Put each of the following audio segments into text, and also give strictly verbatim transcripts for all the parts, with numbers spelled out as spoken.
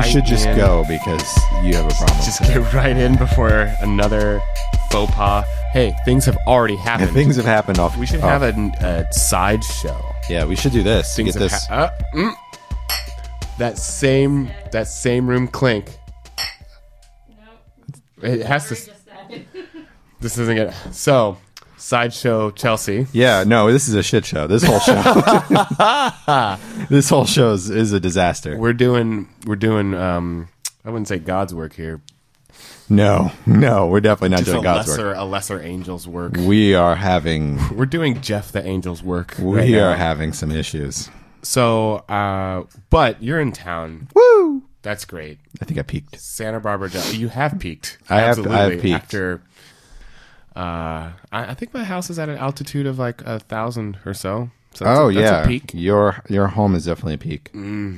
should just in. go because you have a problem. Just get right in before another faux pas. Hey, things have already happened. Yeah, things have happened off. We should off. have a, a side show. Yeah, we should do this. Things Get have this. Ha- uh, mm. That same that same room clink. It has to. This isn't it. So, sideshow Chelsea. Yeah, no, this is a shit show. This whole show. This whole show is, is a disaster. We're doing. We're doing. Um, I wouldn't say God's work here. No, no, we're definitely not Just doing a God's lesser, work. a lesser angel's work. We are having. We're doing Jeff the Angel's work. We right are now. having some issues. So, uh, but you're in town. Woo! That's great. I think I peaked. Santa Barbara. You have peaked. I have- Absolutely. I have peaked. After, uh, I, I think my house is at an altitude of like a thousand or so. So that's Oh a, that's yeah, a peak. your your home is definitely a peak.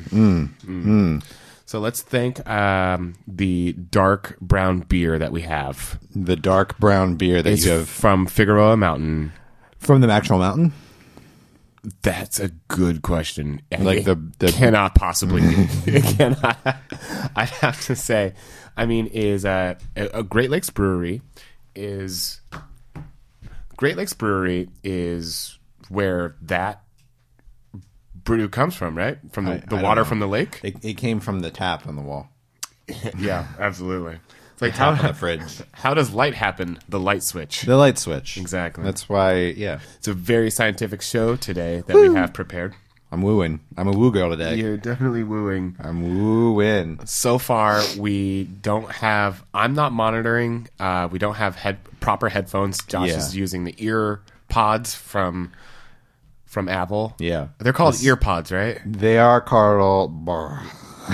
So let's thank um, the dark brown beer that we have. The dark brown beer that It's you have from Figueroa Mountain. from the actual mountain. That's a good question. Like It the- the- cannot possibly. Be. It cannot. I'd have to say. I mean, is uh, a, a Great Lakes Brewery is Great Lakes Brewery is where that brew comes from, right? From the, I- the I don't water know. from the lake. It, it came from the tap on the wall. Yeah, absolutely. It's like Tap how on the fridge. how does light happen? The light switch. The light switch. Exactly. That's why. Yeah, It's a very scientific show today that we have prepared. I'm wooing. I'm a woo girl today. You're definitely wooing. I'm wooing. So far, we don't have. I'm not monitoring. Uh, we don't have head proper headphones. Josh Yeah. is using the ear pods from from Apple. Yeah, They're called ear pods, right? they are Carl. Bar.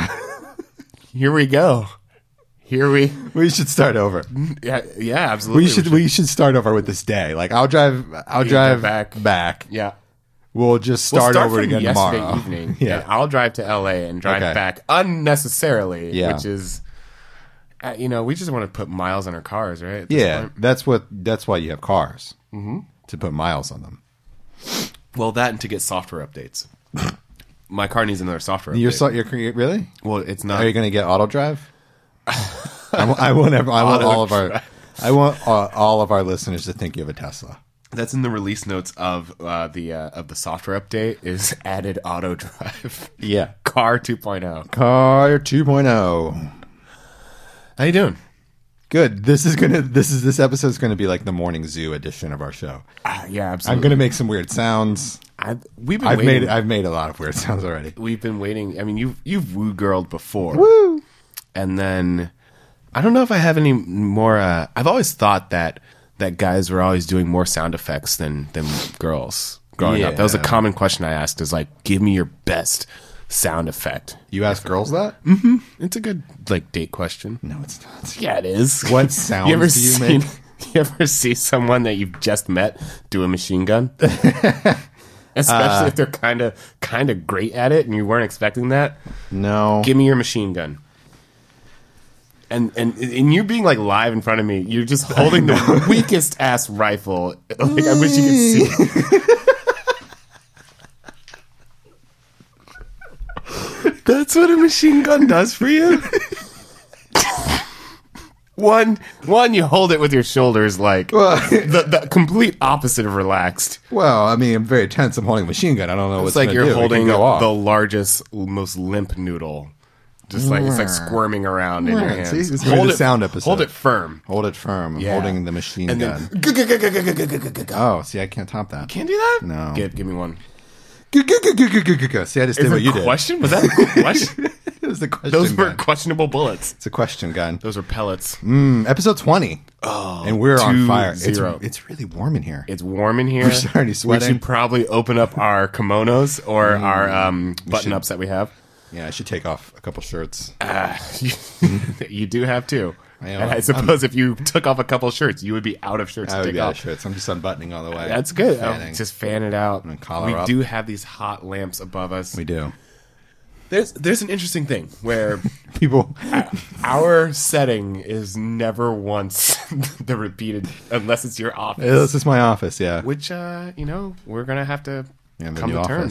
Here we go. Here we. We should start over. Yeah, yeah, absolutely. We should. We should start over with this day. Like I'll drive. I'll You drive go back. Back. Yeah. We'll just We'll start, start over from again yesterday tomorrow. evening. Yeah. And I'll drive to L A and drive Okay. back unnecessarily. Yeah. Which is, uh, you know, we just want to put miles on our cars, right? at this Yeah, point? that's what. That's why you have cars mm-hmm. to put miles on them. Well, that and to get software updates. My car needs another software update. You're so, you're really. well, it's not. Are you going to get auto drive? I, want- I want. Every, I want all of our. I want uh, all of our listeners to think you have a Tesla. That's in the release notes of uh, the uh, of the software update. Is added auto drive. Yeah. Car two point oh. Car two point oh. How you doing? Good. This is gonna. This is this episode is gonna be like the morning zoo edition of our show. Uh, yeah, I'm absolutely. gonna make some weird sounds. I've, we've been I've waiting. made. I've made a lot of weird sounds already. we've been waiting. I mean, you've you've woo girled before. Woo. And then I don't know if I have any more. Uh, I've always thought that that guys were always doing more sound effects than than girls growing up. That was a Yeah. common question I asked. Is like, give me your best sound effect. You ask girls that? It's a good like date question. No, it's not. Yeah, it is. What sounds you ever do you seen, make? You ever see someone that you've just met do a machine gun? Especially Uh, if they're kind of kind of great at it and you weren't expecting that. No. Give me your machine gun. And and and you being like live in front of me, you're just holding the weakest ass rifle. Like I wish you could see. That's what a machine gun does for you. One, one, you hold it with your shoulders like Well, the, the complete opposite of relaxed. well, I mean, I'm very tense. I'm holding a machine gun. I don't know what's It's like gonna you're do. It can holding go off. the largest, most limp noodle. Just like it's like squirming around in your hands. See, this is gonna be the it, sound episode. Hold it firm. Hold it firm. I'm Yeah. holding the machine And gun. then Oh, see, I can't top that. can't do that. No. give give me one. See, I just did Is what it you a did. question? Was that a question? It was the question Those were gun. questionable bullets. It's a question gun. Those were pellets. Mm, episode twenty. Oh, and we're on two fire. zero. It's, it's really warm in here. It's warm in here. We're already We sweating. should probably open up our kimonos or our um, button ups that we have. Yeah, I should take off a couple shirts. Uh, you, you do have two. I am. And I suppose if you took off a couple shirts, you would be out of shirts I to would take be out off. of shirts. I'm just unbuttoning all the way. That's good. Oh, Fanning. just fan it out. And collar We up. do have these hot lamps above us. We do. There's there's an interesting thing where People. our setting is never once the repeated unless it's your office. This is my office, yeah. Which uh, you know, we're gonna have to Yeah, the come new to office. terms.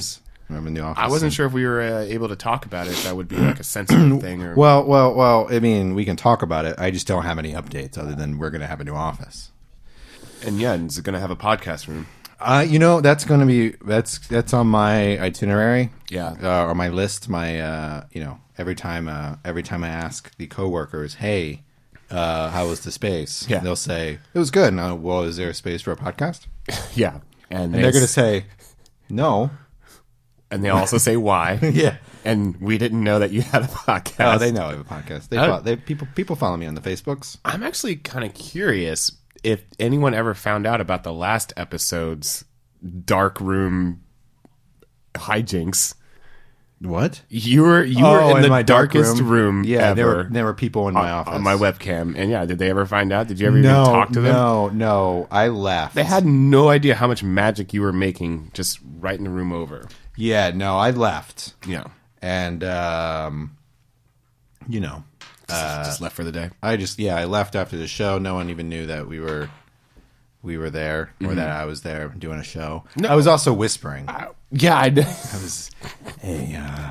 I'm in the office. I wasn't sure if we were uh, able to talk about it. If that would be like a sensitive thing. Or Well, well, well. I mean, we can talk about it. I just don't have any updates other than we're going to have a new office. And yeah, and it's going to have a podcast room. Uh, you know, that's going to be that's that's on my itinerary. Yeah. uh, or my list. My uh, you know, every time uh, every time I ask the coworkers, hey, uh, how was the space? Yeah. They'll say it was good. And I, well, is there a space for a podcast? Yeah, and, And they they're going to s- say no. and they also say why. Yeah. And we didn't know that you had a podcast. Oh, they know I have a podcast. They, Oh. follow, they people people follow me on the Facebooks. I'm actually kind of curious if anyone ever found out about the last episode's dark room hijinks. What? You were you were Oh, in the my dark darkest room, Yeah, ever there were there were people in my office on my webcam. And yeah, did they ever find out? Did you ever No, even talk to them? no, no. I left. They had no idea how much magic you were making just right in the room over. Yeah, no, I left, Yeah. and um, you know, just left for the day. I just yeah, I left after the show. No one even knew that we were we were there or that I was there doing a show. No. I was also whispering. Yeah, I did. I was, hey, uh,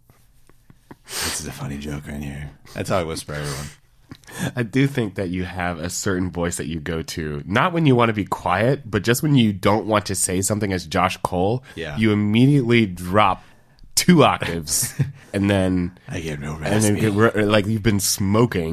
this is a funny joke right here. That's how I whisper everyone. I do think that you have a certain voice that you go to, not when you want to be quiet, but just when you don't want to say something as Josh Cole, Yeah. you immediately drop two octaves and then I get real and raspy. then get, re- like you've been smoking.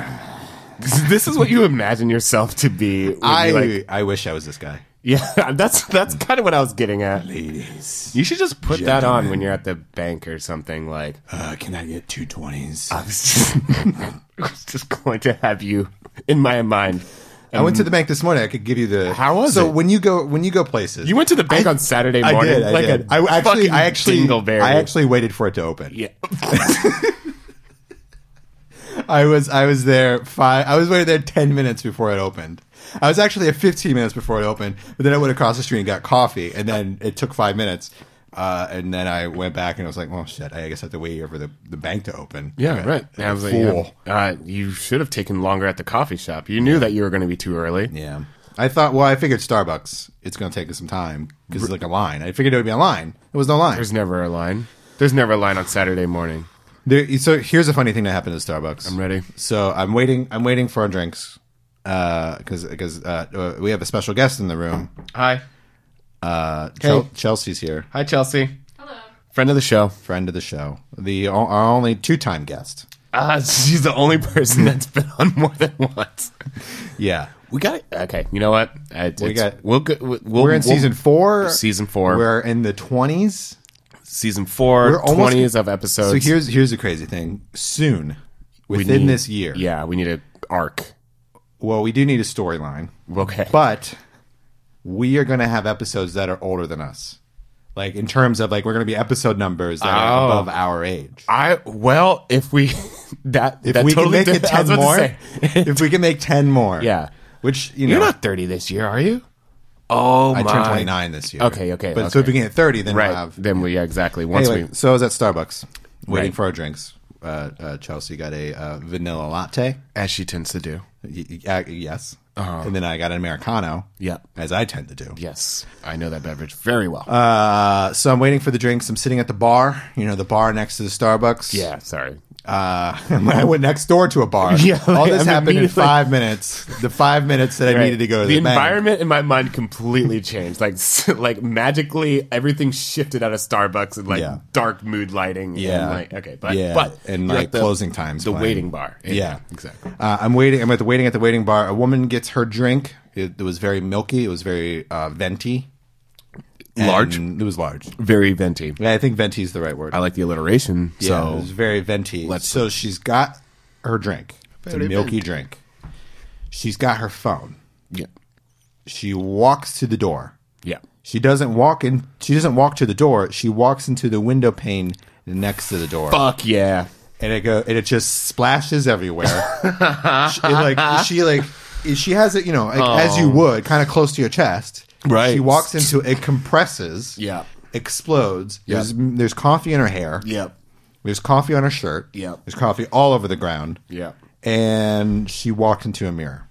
This is what you imagine yourself to be. when I you, like, I wish I was this guy. yeah, that's that's kind of what I was getting at. Ladies, You should just put that on Gentlemen. when you're at the bank or something. Like uh, can I get two twenties? I was just, I was just going to have you in my mind. I went to the bank this morning. I could give you the. How was so it? when you go when you go places, You went to the bank on Saturday morning. I did. I like did. A I actually, fucking I actually, dingleberry. I actually waited for it to open. yeah. I was, I was there five. I was waiting there ten minutes before it opened. I was actually at fifteen minutes before it opened, but then I went across the street and got coffee, and then it took five minutes, uh, and then I went back and I was like, "Well, shit! I guess I have to wait here for the, the bank to open." Yeah, Okay. right. And I was like, Fool. yeah. uh, you should have taken longer at the coffee shop. You knew that you were going to be too early. Yeah. I thought, well, I figured Starbucks, it's going to take us some time because it's like a line. I figured it would be a line. There was no line. There's never a line. There's never a line on Saturday morning. There, so here's a funny thing that happened at Starbucks. I'm ready. So I'm waiting. I'm waiting for our drinks because because uh, uh, we have a special guest in the room. Hi. Uh, Hey. Chel- Chelsea's here, Hi, Chelsea. Hello. Friend of the show. friend of the show, the our only two time guest. Uh, she's the only person that's been on more than once. Yeah, We got it. Okay. You know what? Uh, We it's- got- We'll go. We'll, we're in we'll- season four. Season four. We're in the twenties. Season four. We're almost- twenties of episodes. So here's here's the crazy thing. Soon, We within need- this year, Yeah, we need an arc. well, we do need a storyline. Okay. But we are going to have episodes that are older than us. Like in terms of like we're going to be episode numbers that are Oh. above our age. I well, if we that If that we totally can make did- it I was ten about to more, say. if we can make ten more, Yeah. which you know, You're not thirty this year, are you? Oh I my! turned twenty-nine this year. Okay, okay, But so if okay. we get thirty, then Right. we'll have. Then we yeah exactly. Once Anyway, we so I was at Starbucks waiting Right. for our drinks. Uh, uh, Chelsea got a uh, vanilla latte. as she tends to do. Y- y- uh, yes, Uh-huh. and then I got an americano. Yeah. as I tend to do. Yes, I know that beverage very well. Uh, so I'm waiting for the drinks. I'm sitting at the bar. You know, the bar next to the Starbucks. yeah, sorry. Uh, I went next door to a bar. Yeah, all this I'm happened in immediately- five minutes. The five minutes that I Right. needed to go to the, the bank. environment in my mind completely changed. Like s- like magically, everything shifted out of Starbucks and like Yeah. dark mood lighting. Yeah. and like, okay, but Yeah, but and, you're like, at the, closing times the when- waiting bar. Yeah. exactly. Uh, I'm waiting. I'm at the waiting at the waiting bar. A woman gets her drink. It, it was very milky. It was very uh, venti. Large? And It was large. Very venti. Yeah, I think venti is the right word. I like the alliteration. yeah, so it was very venti. Let's- so she's got her drink. It's a Very milky venti. drink. She's got her phone. yeah, She walks to the door. yeah. She doesn't walk in. She doesn't walk to the door. She walks into the window pane next to the door, Fuck yeah. and it go and it just splashes everywhere. she, it, like she like she has it, you know, like, as you would, kind of close to your chest. Right. She walks into it, compresses. Yeah. Explodes. Yeah. There's there's coffee in her hair. Yep. There's coffee on her shirt. Yep. There's coffee all over the ground. Yeah. And she walked into a mirror.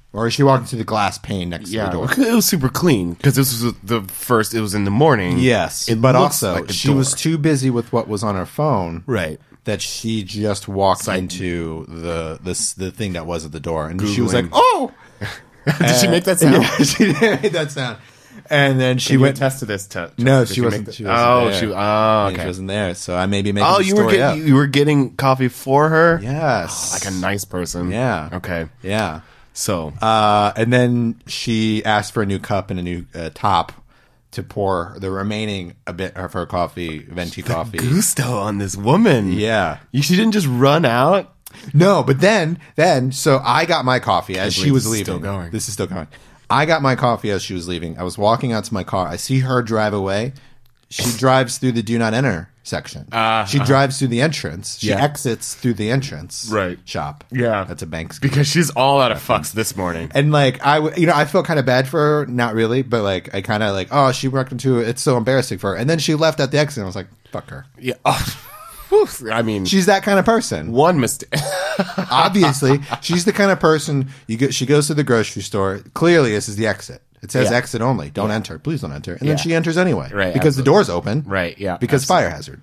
Or is she walking through the glass pane next Yeah, to the door? it was super clean because this was the first. It was in the morning. Yes, it but looks also like a she door. was too busy with what was on her phone, right. that she just walked like- into the this the thing that was at the door, and she was like, Googling. "Oh!" Did she make that sound? Yeah, she did make that sound. And then she Can you went. attest to this. T- No, Did she make wasn't. the- She wasn't oh, there. she. Oh, Yeah, okay. She wasn't there, so I may be making. Oh, the you were story getting up. you were getting coffee for her. Yes, Like a nice person. Yeah. Okay. Yeah. So Uh, and then she asked for a new cup and a new uh, top to pour the remaining a bit of her coffee, venti coffee. gusto on this woman. Yeah. You she didn't just run out. No, but then, then, so I got my coffee as she believe was this is leaving. still going. This is still going. I got my coffee as she was leaving. I was walking out to my car. I see her drive away. She drives through the do not enter section. Uh, she drives through the entrance. She Yeah. exits through the entrance Right. shop. Yeah. That's a bank. Because she's all out of fucks this morning. And like I, w- you know, I felt kind of bad for her. Not really, but like I kind of like, oh, she walked into it. It's so embarrassing for her. And then she left at the exit. And I was like, fuck her. Yeah. Oh, whew. I mean, She's that kind of person. one mistake. Obviously, she's the kind of person you get. She goes to the grocery store. Clearly, this is the exit. It says Yeah. exit only. Don't enter. Please don't enter. And Yeah. then she enters anyway, Right, Because the absolutely. door's open, Right, yeah, Because absolutely. fire hazard.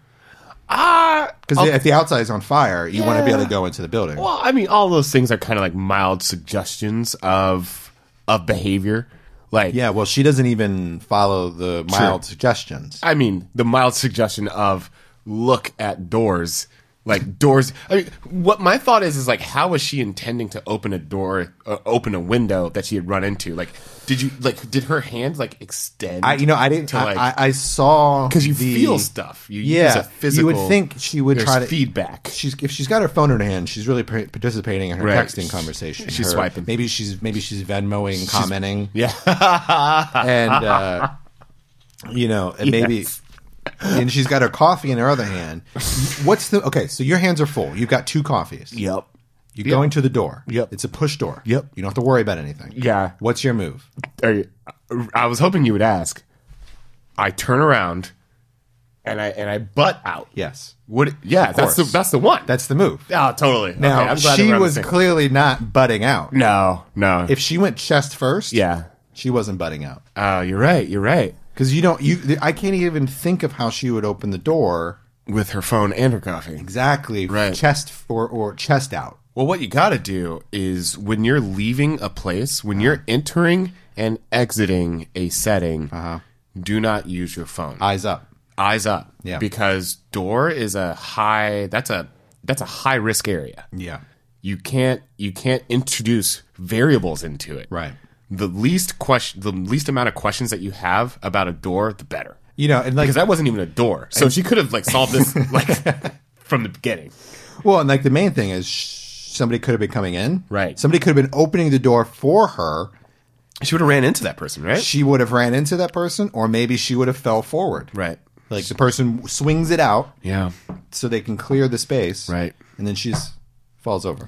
Ah. Because if the outside is on fire, you want to be able to go into the building. Well, I mean, all those things are kind of like mild suggestions of of behavior. Like, Yeah. Well, she doesn't even follow the mild suggestions. I mean, the mild suggestion of look at doors, like doors. I mean, what my thought is is like, how was she intending to open a door, uh, open a window that she had run into? Like, did you like? Did her hand like extend? I, you know, I didn't. to, like, I, I, I saw because you the- feel stuff. You Yeah, use a physical. you would think she would there's try to feedback. She's if she's got her phone in her hand, she's really pa- participating in her Right. texting conversation. She's Her- swiping. Maybe she's maybe she's Venmoing, commenting, Yeah, and uh, you know, and maybe. Yes. And she's got her coffee in her other hand. What's the okay? So your hands are full. You've got two coffees. Yep. You're going to the door. Yep. It's a push door. Yep. You don't have to worry about anything. Yeah. What's your move? Are you, I was hoping you would ask. I turn around, and I and I butt out. Yes. What? Yeah, that's the course. that's the one. That's the move. oh, totally. Now okay, I'm glad she that we're on the was same- clearly not butting out. no, no. If she went chest first, yeah. she wasn't butting out. Oh, you're right. You're right. Because you don't, you. I can't even think of how she would open the door With her phone and her coffee. exactly. Right. Chest or or chest out. Well, what you got to do is when you're leaving a place, when you're entering and exiting a setting, Uh-huh. do not use your phone. Eyes up. Eyes up. Yeah. Because door is a high. That's a that's a high risk area. Yeah. You can't you can't introduce variables into it. Right. The least question, the least amount of questions that you have about a door, the better. You know, and like Because that wasn't even a door, so she could have like solved this like from the beginning. well, and like the main thing is sh- somebody could have been coming in. Right. Somebody could have been opening the door for her. She would have ran into that person, right? She would have ran into that person, or maybe she would have fell forward. Right. Like the person swings it out Yeah. so they can clear the space. Right. And then she's falls over.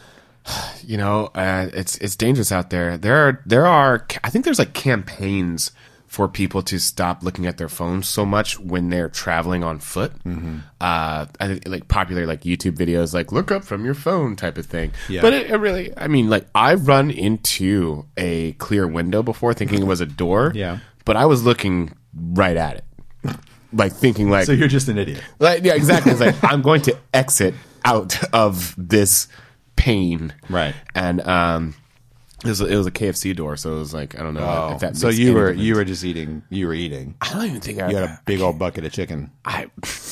You know, uh, it's it's dangerous out there. There are there are I think there's like campaigns for people to stop looking at their phones so much when they're traveling on foot. Mm-hmm. Uh, I think like popular like YouTube videos, like look up from your phone type of thing. Yeah. But it, it really, I mean, like I've run into a clear window before, thinking it was a door. Yeah. But I was looking right at it, like thinking like, So you're just an idiot. like yeah, exactly. It's like I'm going to exit out of this pain, Right. And um, it was it was a K F C door, so it was like I don't know if that. Oh, so makes you any were difference. you were just eating. You were eating. I don't even think I You had a big old bucket of chicken. I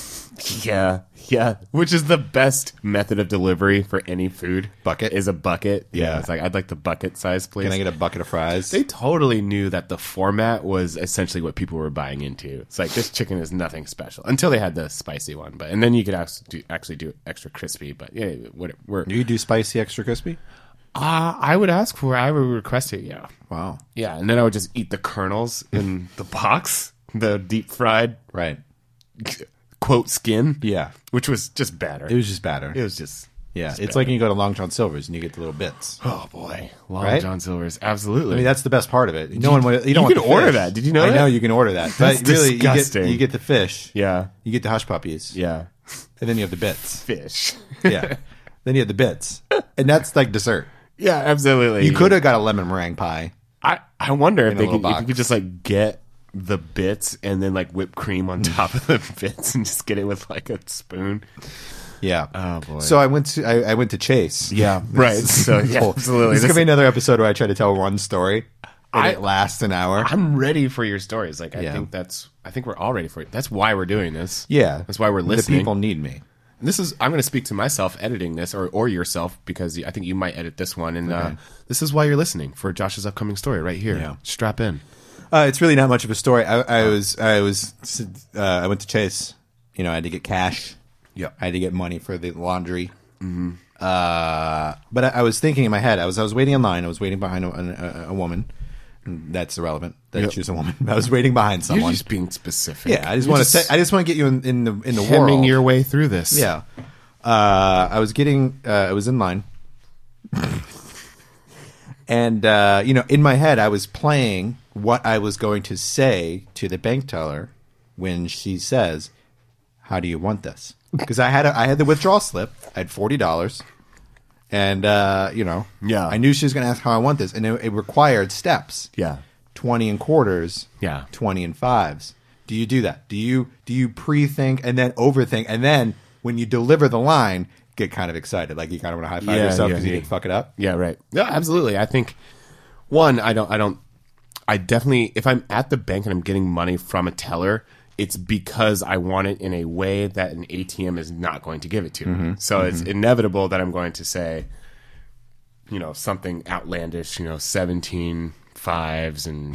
yeah yeah, which is the best method of delivery for any food. Bucket? is a bucket. Yeah, Yeah. it's like I'd like the bucket size, please. Can I get a bucket of fries? They totally knew that the format was essentially what people were buying into. It's like this chicken is nothing special until they had the spicy one, but and then you could actually do, actually do extra crispy. But yeah, what we're Do you do spicy extra crispy? uh, I would ask for I would request it. Yeah, Wow. yeah, and then I would just eat the kernels in the box, the deep fried Right. quote skin. Yeah. which was just better. It was just batter. It was just yeah. just It's better. like when you go to Long John Silver's and you get the little bits. Oh boy, Long Right? John Silver's absolutely. I mean, that's the best part of it. No one. would- You don't you want can the order fish. that. Did you know I that? know you can order that. That's but really, disgusting. You get, you get the fish. yeah, You get the hush puppies. yeah, And then you have the bits. fish. Yeah. Then you have the bits, and that's like dessert. Yeah, absolutely. You could have got a lemon meringue pie. I, I wonder if In a they little could, if box. you could just like get the bits and then like whipped cream on top of the bits and just get it with like a spoon. Yeah. Oh boy. So I went to I, I went to Chase. Yeah. Right. So yeah, Whole- absolutely. This is gonna be another episode where I try to tell one story and I- it lasts an hour. I'm ready for your stories. Like I Yeah. think that's I think we're all ready for it. That's why we're doing this. Yeah. That's why we're The listening. people need me. This is I'm going to speak to myself editing this or or yourself because I think you might edit this one and uh, Okay. this is why you're listening for Josh's upcoming story right here. Yeah. Strap in. Uh, it's really not much of a story. I, I was I was uh, I went to Chase. You know, I had to get cash. Yeah. I had to get money for the laundry. Mm-hmm. Uh, but I, I was thinking in my head. I was I was waiting in line. I was waiting behind a, a, a woman. That's irrelevant. That Yep. she was a woman. I was waiting behind You're someone. just being specific. Yeah, I just You're want to say. I just want to get you in, in the in the hemming world. your way through this. Yeah. Uh, I was getting. Uh, I was in line, and uh, you know, in my head, I was playing what I was going to say to the bank teller when she says, "How do you want this?" Because I had a, I had the withdrawal slip. I had forty dollars, and uh, you know, Yeah. I knew she was going to ask how I want this, and it, it required steps. Yeah. Twenty in quarters. Yeah. Twenty in fives. Do you do that? Do you do you pre-think and then overthink, and then when you deliver the line, get kind of excited, like you kind of want to high five Yeah, yourself yeah, because you yeah. didn't fuck it up? Yeah, right. Yeah, absolutely. I think one, I don't I don't I definitely if I'm at the bank and I'm getting money from a teller, it's because I want it in a way that an A T M is not going to give it to me. So it's inevitable that I'm going to say, you know, something outlandish, you know, seventeen fives and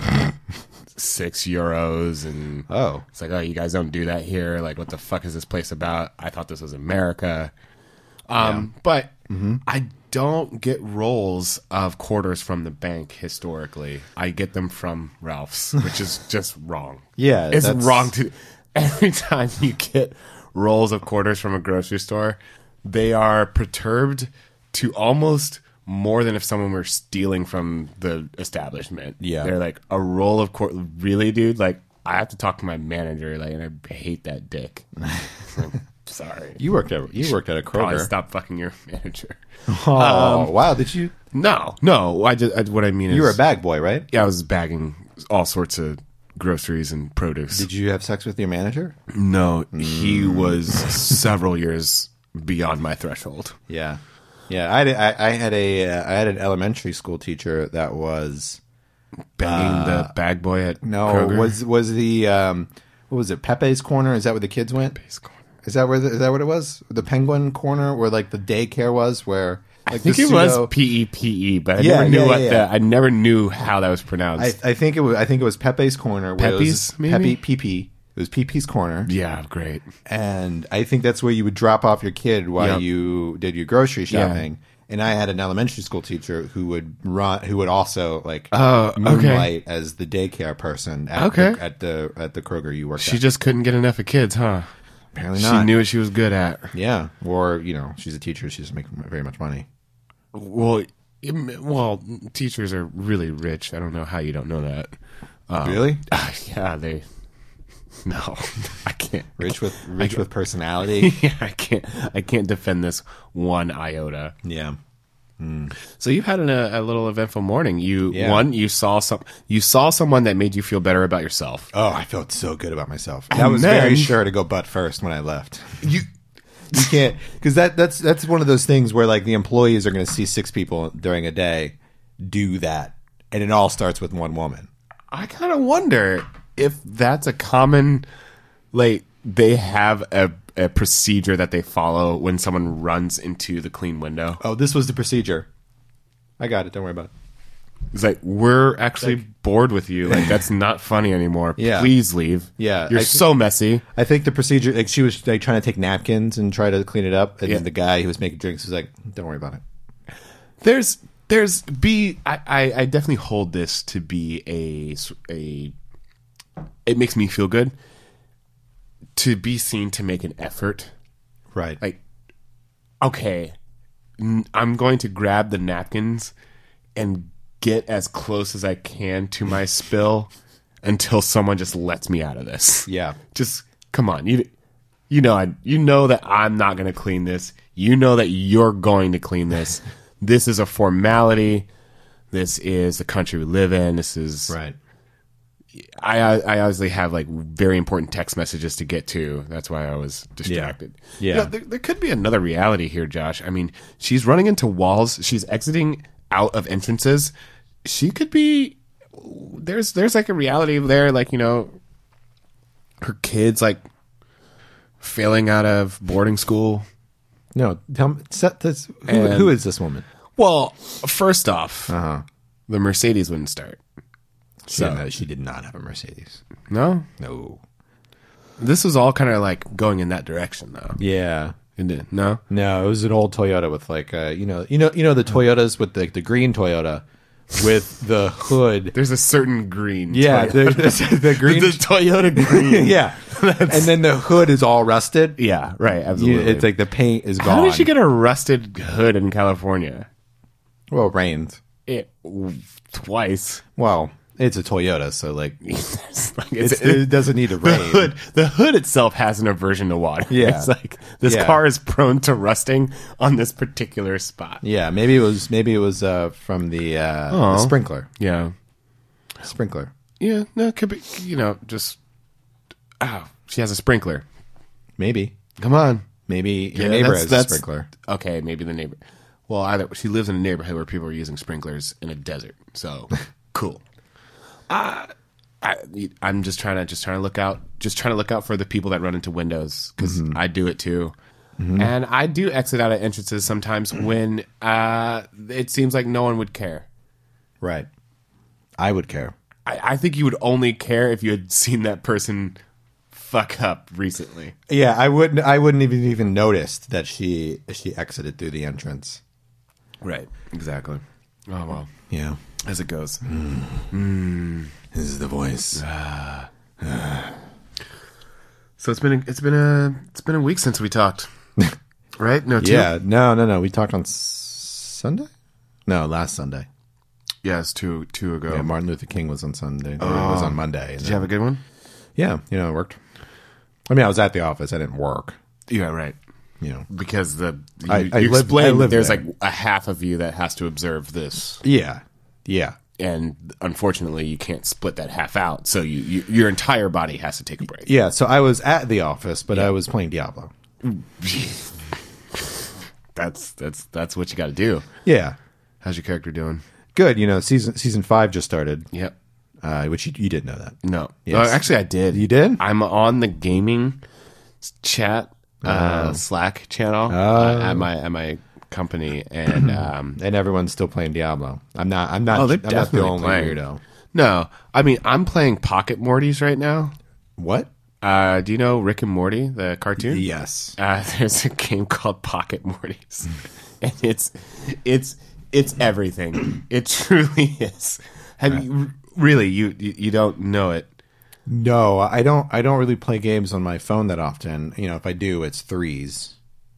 six euros and Oh. it's like, oh, you guys don't do that here. Like, what the fuck is this place about? I thought this was America. Um, But I don't get rolls of quarters from the bank historically. I get them from Ralph's, which is just wrong. Yeah, It's that's- wrong to. Every time you get rolls of quarters from a grocery store, they are perturbed to almost more than if someone were stealing from the establishment. Yeah. They're like, a roll of quarters. Really, dude? Like, I have to talk to my manager, like, and I hate that dick. Like, sorry. You worked at you worked at a Probably Kroger. stop fucking your manager. Oh wow! Did you? No, no. I just I, what I mean is You were a bag boy, right? Yeah, I was bagging all sorts of groceries and produce. Did you have sex with your manager? No, he was several years beyond my threshold. Yeah, yeah. I had a, I, I had a uh, I had an elementary school teacher that was Banging the bag boy at no Kroger. was was the um, what was it Pepe's Corner? Is that where the kids went? Pepe's Corner. Is that where the, is that what it was? The Penguin Corner, where like the daycare was, where like I think the it pseudo- was P E P E, but I Yeah, never knew yeah, what yeah, the yeah. I never knew how that was pronounced. I, I think it was. I think it was Pepe's Corner. Where Pepe's, it was maybe? Pepe P P. It was P P's Corner, yeah, great. and I think that's where you would drop off your kid while Yep. you did your grocery Yeah. shopping. And I had an elementary school teacher who would run, who would also like Oh, okay. moonlight as the daycare person at, Okay. the, at the at the Kroger you worked She at. just couldn't get enough of kids, huh? Apparently She not. knew what she was good at. Yeah, or you know, she's a teacher. She doesn't make very much money. Well, it- well, teachers are really rich. I don't know how you don't know that. Um, Really? uh, yeah, they. No, I can't. Rich with rich with personality. Yeah, I can't. I can't defend this one iota. Yeah. So you've had an, a, a little eventful morning. You Yeah. one, you saw some. You saw someone that made you feel better about yourself. Oh, I felt so good about myself. And I was then- very sure to go butt first when I left. You. You can't because that that's that's one of those things where like the employees are going to see six people during a day do that, and it all starts with one woman. I kind of wonder if that's a common, like they have a, a procedure that they follow when someone runs into the clean window. Oh, this was the procedure. I got it. Don't worry about it. It's like, we're actually bored with you. Like, that's not funny anymore. Yeah. Please leave. Yeah, You're I- so messy. I think the procedure, like she was like trying to take napkins and try to clean it up, and Yeah. the guy who was making drinks was like, "Don't worry about it." There's, there's, be, I, I, I definitely hold this to be a, s- a, it makes me feel good to be seen to make an effort. Right. Like, okay, n- I'm going to grab the napkins and get as close as I can to my spill until someone just lets me out of this. Yeah. Just come on, you you know I you know that I'm not going to clean this. You know that you're going to clean this. this is a formality. This is the country we live in. This is Right. I I obviously have like very important text messages to get to. That's why I was distracted. Yeah. You know, there, there could be another reality here, Josh. I mean, she's running into walls. She's exiting out of entrances. She could be. There's there's like a reality there, like, you know, her kids like failing out of boarding school. No, tell me, set this, who, And- who is this woman? Well, first off, Uh huh. the Mercedes wouldn't start. She, So- didn't- she did not have a Mercedes. No, No. this was all kind of like going in that direction, though. Yeah. It did. No, No, it was an old Toyota with like uh you know you know you know the Toyotas with the the green Toyota with the hood. there's a certain green. Yeah, Toyota. the, the, the green. the Toyota green. yeah, and then the hood is all rusted. Yeah, right. You, Absolutely. it's like the paint is gone. How did she get a rusted hood in California? Well, it rained. It twice. Well, it's a Toyota, so like It's like- it's, it's- it doesn't need to the rain. hood, the hood itself has an aversion to water. Yeah. It's like this Yeah. car is prone to rusting on this particular spot. Yeah, maybe it was maybe it was uh, from the, uh, the Oh. sprinkler. Yeah. Sprinkler. Yeah. No, it could be, you know, just, oh, she has a sprinkler. Maybe Come on. maybe your Yeah, neighbor that's- has that's- a sprinkler. Okay, maybe the neighbor. Well, either she lives in a neighborhood where people are using sprinklers in a desert. So cool. Uh, I, I'm just trying to just trying to look out, just trying to look out for the people that run into windows because I do it too, and I do exit out of entrances sometimes when uh, it seems like no one would care. Right. I would care. I, I think you would only care if you had seen that person fuck up recently. Yeah, I wouldn't. I wouldn't even even noticed that she she exited through the entrance. Right. Exactly. Oh well, Yeah. as it goes. This is the voice. So it's been a, it's been a it's been a week since we talked, right? No, two? Yeah. No, no, no. We talked on s- Sunday. No, last Sunday. yeah, it's two two ago. Yeah, Martin Luther King was on Sunday. Or it was on Monday. and Did you have a good one? Yeah, you know, it worked. I mean, I was at the office. I didn't work. Yeah, right. You know. Because the you, I- I you live- explained I that live there's there. like a half of you that has to observe this, Yeah. Yeah. and unfortunately, you can't split that half out. So you, you your entire body has to take a break. Yeah. So I was at the office, but I was playing Diablo. That's that's that's what you got to do. Yeah. How's your character doing? Good. You know, season season five just started, Yep. uh, which you, you did know that. No. Yes. Uh, actually, I did. You did? I'm on the gaming chat uh, Slack channel uh, at my at my company, and um, And everyone's still playing Diablo. I'm not. I'm not. Oh, they're I'm not the definitely only playing. weirdo. no, I mean I'm playing Pocket Mortys right now. What? Uh, do you know Rick and Morty, the cartoon? Yes. Uh, there's a game called Pocket Mortys, and it's it's it's everything. It truly is. Have you really? You you you don't know it? No, I don't. I don't really play games on my phone that often. You know, if I do, it's threes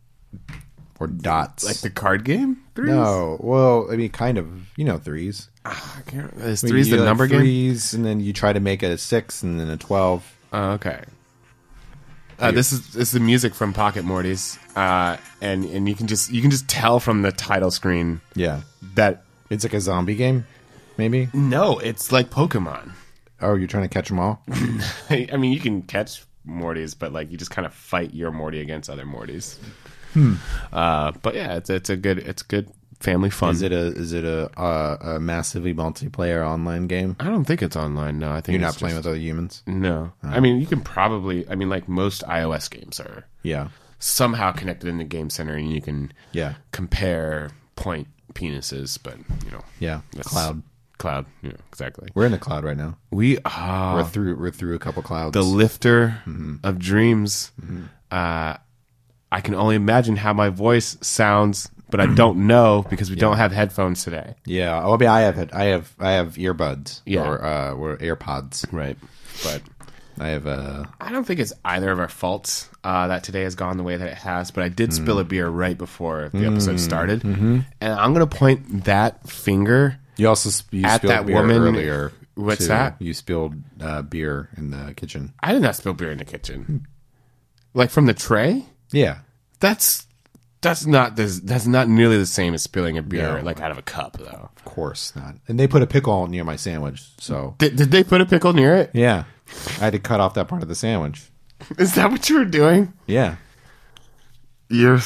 or dots. Like the card game? Threes? no, well, I mean, kind of. You know, threes. I can't, is I mean, threes you the do, like, number game? threes, and then you try to make it a six, and then a twelve. Oh, okay. Uh, this is this is the music from Pocket Mortys, uh, and and you can just you can just tell from the title screen Yeah, that it's like a zombie game, maybe. no, it's like Pokemon. Oh, you're trying to catch them all. I mean, you can catch Mortys, but like you just kind of fight your Morty against other Mortys. Hmm. Uh, but yeah, it's it's a good it's good family fun. Is it a is it a, a, a massively multiplayer online game? I don't think it's online. No, I think You're it's not playing just- with other humans. No, I mean you can probably. I mean, like most iOS games are Yeah, somehow connected in the game center, and you can yeah, compare point penises. But you know, yeah. that's- Cloud. cloud. Yeah, exactly. We're in the cloud right now. We are We're through. We're through a couple clouds. the lifter Mm-hmm. of dreams. Uh, I can only imagine how my voice sounds, but I don't know because we don't have headphones today. yeah. Oh, I mean, I have it. I have. I have earbuds. Yeah. Or uh, or AirPods. Right. But I have uh I don't think it's either of our faults uh, that today has gone the way that it has, but I did spill a beer right before the episode started. Mm-hmm. And I'm going to point that finger. You also sp- you At spilled that beer woman- earlier. What's too. that? You spilled uh, beer in the kitchen. I did not spill beer in the kitchen. Like from the tray? Yeah. That's That's not this. That's not nearly the same as spilling a beer No. like out of a cup, though. Of course not. And they put a pickle near my sandwich, so Did, did they put a pickle near it? yeah, I had to cut off that part of the sandwich. Is that what you were doing? Yeah, You're.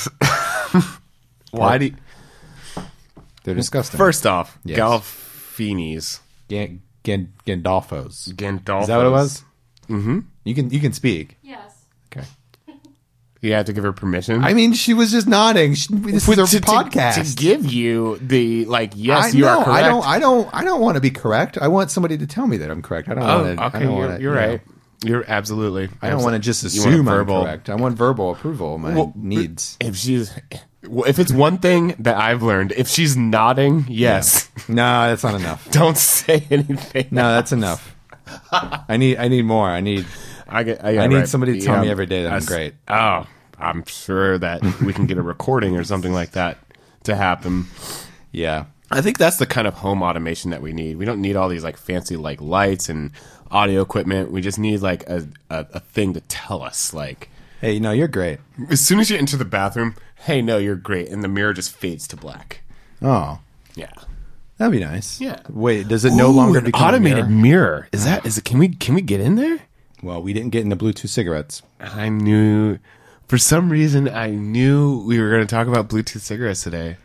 Why do? You... they're disgusting. First off, Yes. Galfinis, Gan- Gan- Gandolfos. Gandolfos. Is that what it was? Mm-hmm. You can you can speak. Yes. Okay. You had to give her permission. I mean, she was just nodding. She, this is to, her to- podcast. to give you the like. Yes, I you know, are correct. I don't. I don't. I don't want to be correct. I want somebody to tell me that I'm correct. I don't Oh, want to. okay. I don't You're, wanna, you're you know, right. You're absolutely. I don't want to just You want assume I'm verbal. correct. I want verbal approval of my Well, needs. If she's, if it's one thing that I've learned, if she's nodding, yes, No, that's not enough. don't say anything. No, that's enough. I need. I need more. I need. I get. I, I need somebody to tell me every day that I'm That's- great. Oh, I'm sure that we can get a recording or something like that to happen. Yeah. I think that's the kind of home automation that we need. We don't need all these like fancy like lights and audio equipment. We just need like a, a, a thing to tell us like, Hey, no, you're great. as soon as you enter the bathroom, hey, no, you're great, and the mirror just fades to black. Oh, Yeah. that'd be nice. Yeah. Wait, does it no Ooh, longer an become automated a mirror? mirror? Is that is it? Can we can we get in there? Well, we didn't get into Bluetooth cigarettes. I knew, for some reason, I knew we were going to talk about Bluetooth cigarettes today.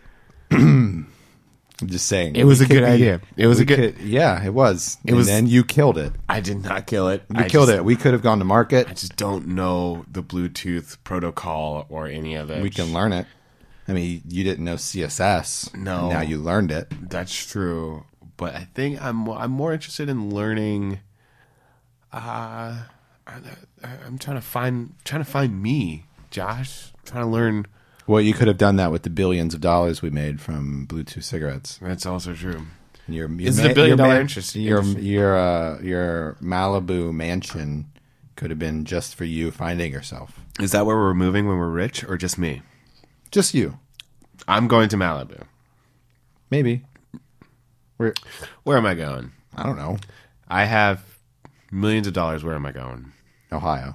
I'm just saying. It was We a good could be- idea. It was we a good. could- yeah, it was. It and was- then you killed it. I did not kill it. You I killed just, it. We could have gone to market. I just don't know the Bluetooth protocol or any of it. We can learn it. I mean, you didn't know C S S. No. and now you learned it. That's true, but I think I'm mo- I'm more interested in learning. Uh, I, I'm trying to find trying to find me, Josh. I'm trying to learn. Well, you could have done that with the billions of dollars we made from Bluetooth cigarettes. That's also true. And your, your Is it a billion your dollar man- interest- Your industry? your uh, your Malibu mansion could have been just for you finding yourself. Is that where we're moving when we're rich, or just me? Just you, I'm going to Malibu. maybe. Where Where am I going? I don't know. I have millions of dollars. Where am I going? Ohio.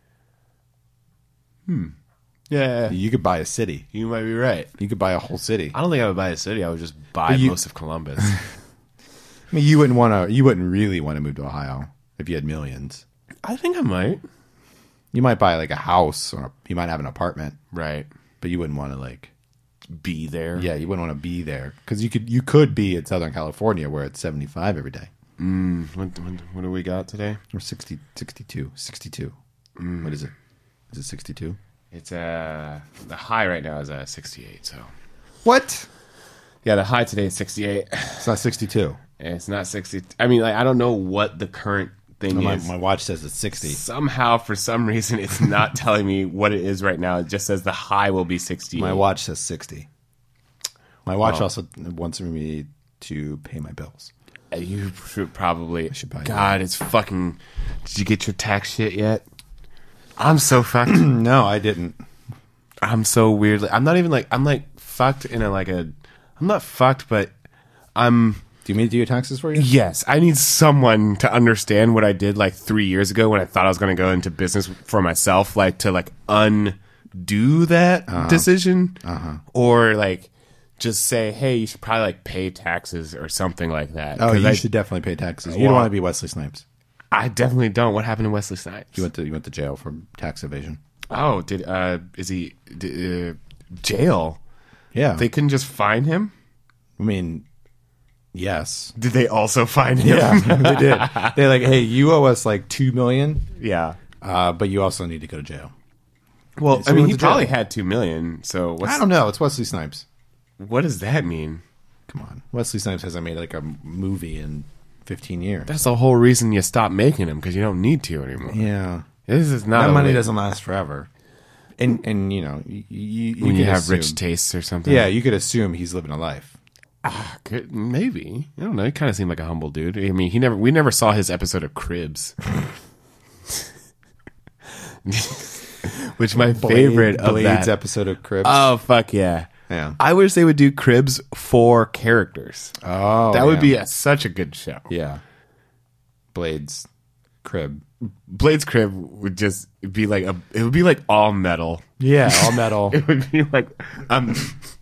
Yeah, You could buy a city. you might be right. You could buy a whole city. I don't think I would buy a city. I would just buy But you- most of Columbus. I mean, you wouldn't want to. You wouldn't really want to move to Ohio if you had millions. I think I might. You might buy like a house, or you might have an apartment, Right. but you wouldn't want to like. Be there. Yeah, you wouldn't want to be there because you could. You could be in Southern California where it's seventy-five every day, Mm, what, what, what do we got today? or sixty, sixty-two, sixty-two. Mm. What is it? Is it sixty-two? It's uh the high right now is uh sixty-eight. So What? yeah, the high today is sixty-eight. It's not sixty-two. And it's not sixty. I mean, like I don't know what the current thing No, my, is. my watch says it's sixty. Somehow, for some reason, it's not telling me what it is right now. It just says the high will be sixty. My watch says sixty. My watch Well. also wants me to pay my bills. You should probably. should buy God, it's fucking. Did you get your tax shit yet? I'm so fucked. No, I didn't. I'm so weirdly. I'm not even like. I'm like fucked in a like a. I'm not fucked, but I'm. Do you mean to do your taxes for you? Yes, I need someone to understand what I did like three years ago when I thought I was going to go into business for myself, like to like undo that Uh-huh. decision, or like just say, hey, you should probably like pay taxes or something like that. Oh, 'Cause you I, should definitely pay taxes. You Well- don't want to be Wesley Snipes. I definitely don't. What happened to Wesley Snipes? You went to you went to jail for tax evasion. Oh, did uh, is he did, uh, jail? Yeah, They couldn't just find him. I mean, yes. Did they also find him? Yeah, they did. They're like, hey, you owe us like two million, yeah. uh, but you also need to go to jail. Well, So I he mean, went he to jail. probably had two million. So what's, I don't know. It's Wesley Snipes. what does that mean? Come on, Wesley Snipes hasn't made like a movie in fifteen years. That's the whole reason you stop making them because you don't need to anymore. Yeah, This is not that a money way- doesn't last forever. And and you know, you, you, you when you could have assume- rich tastes or something. Yeah, you could assume he's living a life. Could, maybe. I don't know. He kind of seemed like a humble dude. I mean, he never. We never saw his episode of Cribs, which my favorite of Blade's that. episode of Cribs. Oh fuck yeah! Yeah. I wish they would do Cribs for characters. Oh, that would yeah. be a, such a good show. Yeah. Blades. crib. Blade's crib would just be like a. It would be like all metal. Yeah, all metal. It would be like um,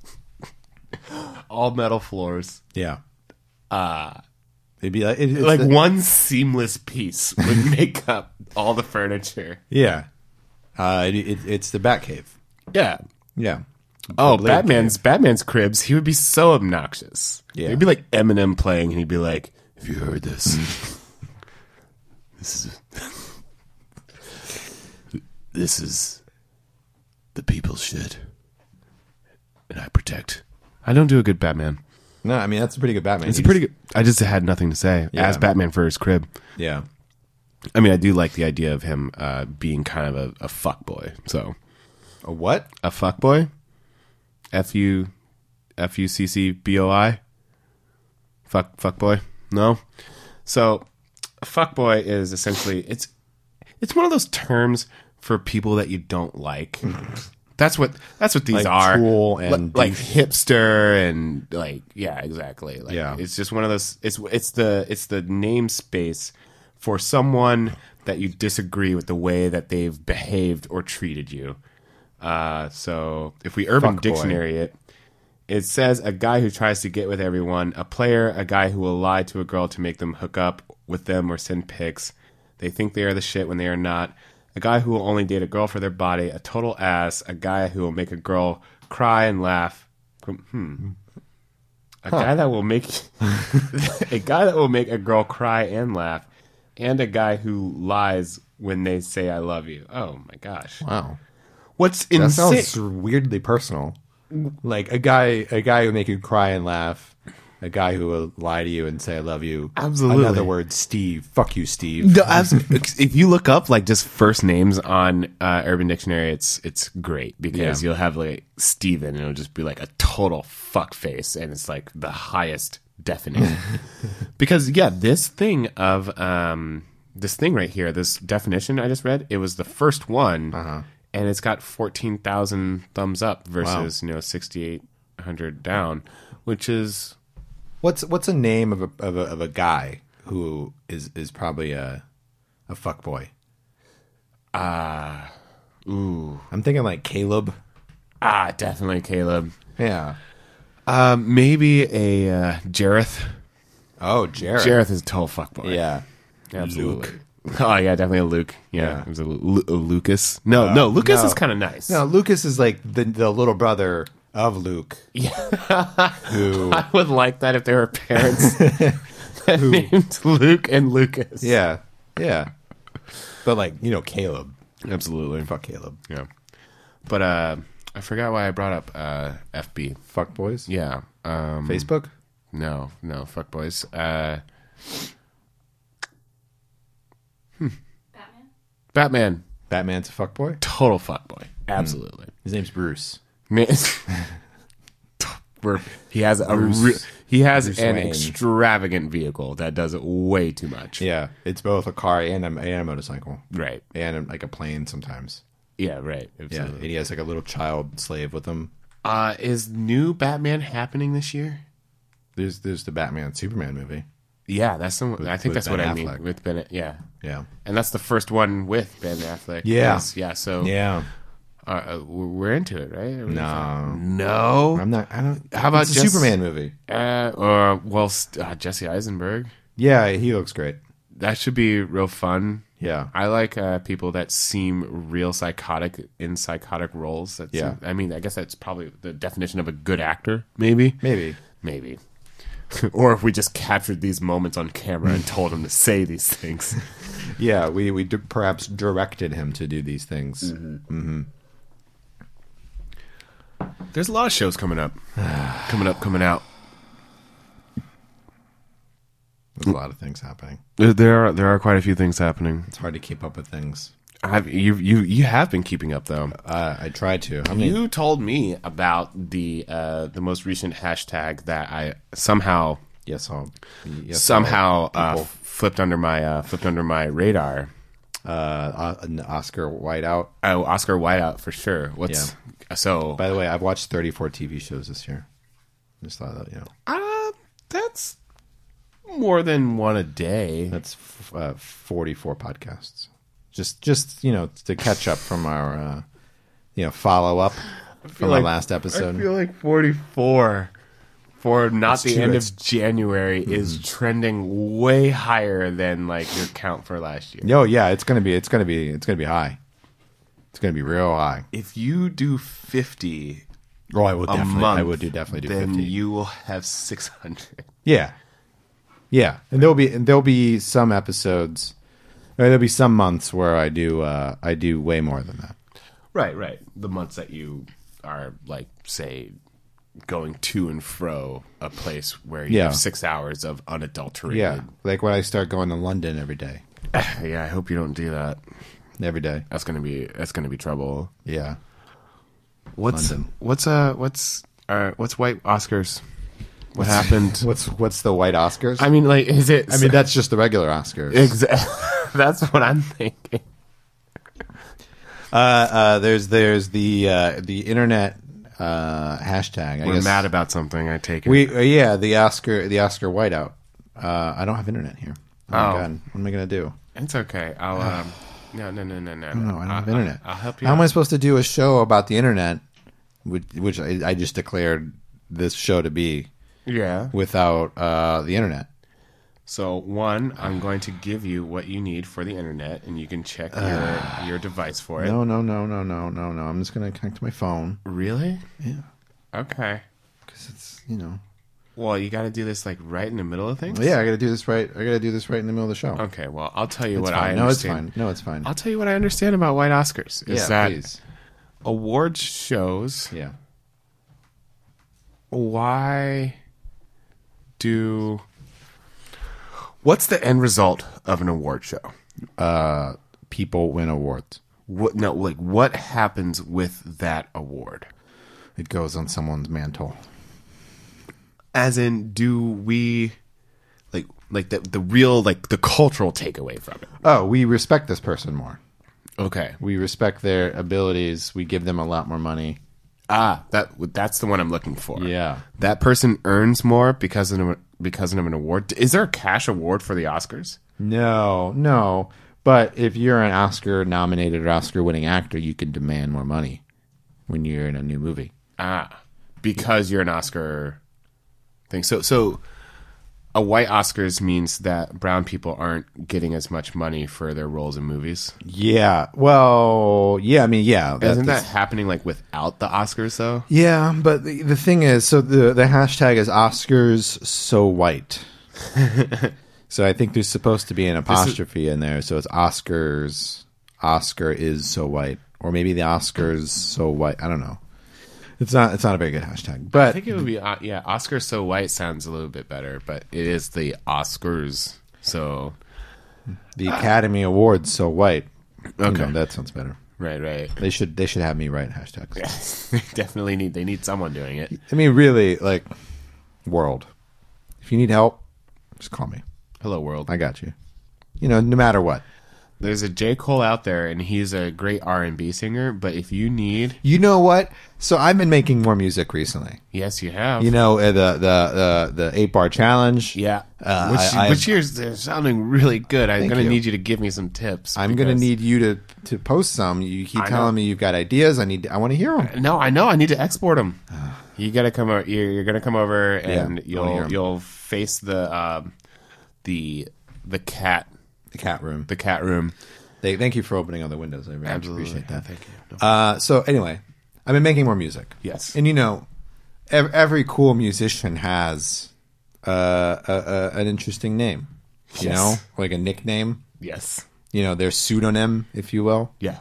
all metal floors. Yeah. Uh it'd be like it, it's Like the- one seamless piece would make up all the furniture. Yeah. Uh, it, it, it's the Batcave. Yeah. Yeah. Oh, Blade Batman's Batman's cribs. He would be so obnoxious. Yeah. It'd be like Eminem playing, and he'd be like, "Have you heard this? this is this is the people's shit, and I protect." I don't do a good Batman. No, I mean that's a pretty good Batman. It's a He pretty good. I just had nothing to say Yeah. as Batman for his crib. just- Yeah. I mean, I do like the idea of him uh, being kind of a, a fuck boy. So A what? a fuck boy, F U F U C C B O I, fuck fuck boy. No, so a fuck boy is essentially it's it's one of those terms for people that you don't like. That's what that's what these Like are. tool and Li- like douche. hipster and like yeah, exactly. Like, Yeah. it's just one of those. It's it's the it's the namespace for someone that you disagree with the way that they've behaved or treated you. Uh, so if we Urban Fuck boy. Dictionary it, it says a guy who tries to get with everyone, a player, a guy who will lie to a girl to make them hook up with them or send pics. They think they are the shit when they are not. A guy who will only date a girl for their body, a total ass, a guy who will make a girl cry and laugh. Hmm. A guy that will make a guy that will make a girl cry and laugh, and a guy who lies when they say I love you. Oh my gosh. Wow. What's That insane? sounds weirdly personal. Like a guy, a guy who make you cry and laugh, a guy who will lie to you and say "I love you." Absolutely. Another word, Steve. Fuck you, Steve. No, absolutely. If you look up like just first names on uh, Urban Dictionary, it's it's great because Yeah. you'll have like Steven and it'll just be like a total fuck face, and it's like the highest definition. Because yeah, this thing of um this thing right here, this definition I just read, it was the first one, Uh-huh. and it's got fourteen thousand thumbs up versus you know sixty eight hundred down, which is. What's what's a name of a of a, of a guy who is is probably a a fuck boy? Ah, ooh, I'm thinking like Caleb. ah, definitely Caleb. Yeah. Um, maybe a uh, Jareth. Oh, Jared. Jareth is a total fuckboy. Yeah. absolutely. Oh yeah, definitely a Luke. Yeah, Yeah. it was a, Lu- a Lucas. No, no, Lucas no. is kind of nice. No, Lucas is like the the little brother of Luke. Who? I would like that if there were parents that named Luke and Lucas. Yeah. Yeah. But like you know Caleb. absolutely. Fuck Caleb. Yeah, but uh, I forgot why I brought up uh, F B. Fuck boys. Yeah, um, Facebook. No, no, fuck boys. Uh, Batman? Batman, Batman's a fuck boy. total fuck boy. Absolutely. His name's Bruce. Man, where he has a Bruce- re- he has Bruce an Wayne. extravagant vehicle that does it way too much. Yeah, it's both a car and a, and a motorcycle Right. and like a plane sometimes. Yeah. Right. Yeah, Absolutely. and he has like a little child slave with him. Uh, is new Batman happening this year? There's there's the Batman Superman movie. Yeah, that's the one. I think with that's what Ben I mean Affleck. with Ben. Yeah, Yeah. and that's the first one with Ben Affleck. Yeah. Yes, yeah. So Yeah. uh, uh, we're into it, right? Are we- No. no. I'm not. I don't. How about it's a just- Superman movie? Uh, or well, st- uh, Jesse Eisenberg. Yeah, he looks great. That should be real fun. Yeah. I like uh, people that seem real psychotic in psychotic roles. That's, Yeah. I mean, I guess that's probably the definition of a good actor. Maybe. Maybe. Maybe. Or if we just captured these moments on camera and told him to say these things. Yeah, we we d- perhaps directed him to do these things. Mm-hmm. There's a lot of shows coming up, coming up, coming out. There's a lot of things happening. There, there are there are quite a few things happening. It's hard to keep up with things. I've, you you you have been keeping up though. Uh, I tried to. How many? You told me about the uh, the most recent hashtag that I somehow Yes, I'll. Yes, somehow uh, people. flipped under my uh, flipped under my radar. uh, an Oscar Whiteout. Oh, Oscar Whiteout for sure. What's so? By the way, I've watched thirty-four T V shows this year. Just thought that you know. Uh, that's more than one a day. That's uh, forty-four podcasts. Just, just you know, to catch up from our, uh, you know, follow up from like, our last episode. I feel like forty-four for not That's the true. end It's- of January is trending way higher than like your count for last year. Yo, yeah, it's gonna be, it's gonna be, it's gonna be high. It's gonna be real high. If you do fifty Oh, I would a definitely, month, I would do definitely do then fifty. you will have six hundred. Yeah, yeah, and there'll be and there'll be some episodes, or there'll be some months where I do uh, I do way more than that. Right, right. The months that you are like, say, going to and fro a place where you Yeah. have six hours of unadulterated. Yeah, like when I start going to London every day, Yeah, I hope you don't do that. every day. That's gonna be that's gonna be trouble. Yeah, What's London. what's uh what's uh what's white Oscars? What happened? what's what's the white Oscars? I mean, like, is it? I mean, that's just the regular Oscars. Exa- that's what I'm thinking. Uh, uh, there's there's the uh, the internet uh, hashtag. I We're guess mad about something. I take it. we uh, yeah the Oscar the Oscar whiteout. Uh, I don't have internet here. Oh, my Oh. god, what am I gonna do? It's okay. I'll um. No, no, no, no, no. No, I don't have internet. I'll, I'll help you. How out. am I supposed to do a show about the internet, which, which I, I just declared this show to be Yeah. without uh, the internet? So one, I'm going to give you what you need for the internet, and you can check your your device for it. No, no, no, no, no, no, no. I'm just gonna connect to my phone. Really? Yeah, Okay. because it's you know. Well, you got to do this like right in the middle of things. Yeah, I gotta do this right. I gotta do this right in the middle of the show. Okay. Well, I'll tell you It's what fine. I No, it's understand. fine. No, it's fine. I'll tell you what I understand about white Oscars is yeah, that please. award shows. Yeah. Why do? What's the end result of an award show? Uh, people win awards. What? No, like what happens with that award? It goes on someone's mantle. As in, do we like like the the real like the cultural takeaway from it? Oh, we respect this person more. Okay. We respect their abilities. We give them a lot more money. Ah, that that's the one I'm looking for. Yeah. That person earns more because of an, because of an award. Is there a cash award for the Oscars? No, no. But if you're an Oscar nominated or Oscar winning actor, you can demand more money when you're in a new movie. Ah, because you're an Oscar thing. So so a white Oscars means that brown people aren't getting as much money for their roles in movies. Yeah. Well, yeah, I mean, yeah. that- Isn't that that's- happening like without the Oscars though? Yeah, but the, the thing is, so the the hashtag is Oscars so white. So I think there's supposed to be an apostrophe in there, so it's Oscars. Oscar is so white, or maybe the Oscars so white. I don't know. It's not. It's not a very good hashtag, I but think it would be uh, yeah. Oscar so white sounds a little bit better, but it is the Oscars. So the Academy Awards so white. You Okay. know, that sounds better. right, right. They should. They should have me write hashtags. They definitely need they need someone doing it. I mean, really, like, world. If you need help, just call me. Hello, world. I got you. You know, no matter what. There's a J. Cole out there, and he's a great R and B singer. But if you need, You know what? So I've been making more music recently. yes, you have. You know, uh, the the the the eight bar challenge. yeah. Uh, which I- I- which years they're sounding really good. I'm Thank gonna you. need you to give me some tips. I'm gonna because- need you to to post some. You keep I telling know. me you've got ideas. I need. I want to hear them. No, I know. I need to export them. You gotta come over. You're, you're gonna come over, and Yeah, I wanna hear you'll 'em. you'll face the um, the the cat The cat room. the cat room. They, thank you for opening all the windows. I very much appreciate that. Thank you. No. Uh, so anyway, I've been making more music. Yes. And you know, every, every cool musician has uh, a, a, an interesting name. You Yes. know, like a nickname. Yes. You know, their pseudonym, if you will. Yeah.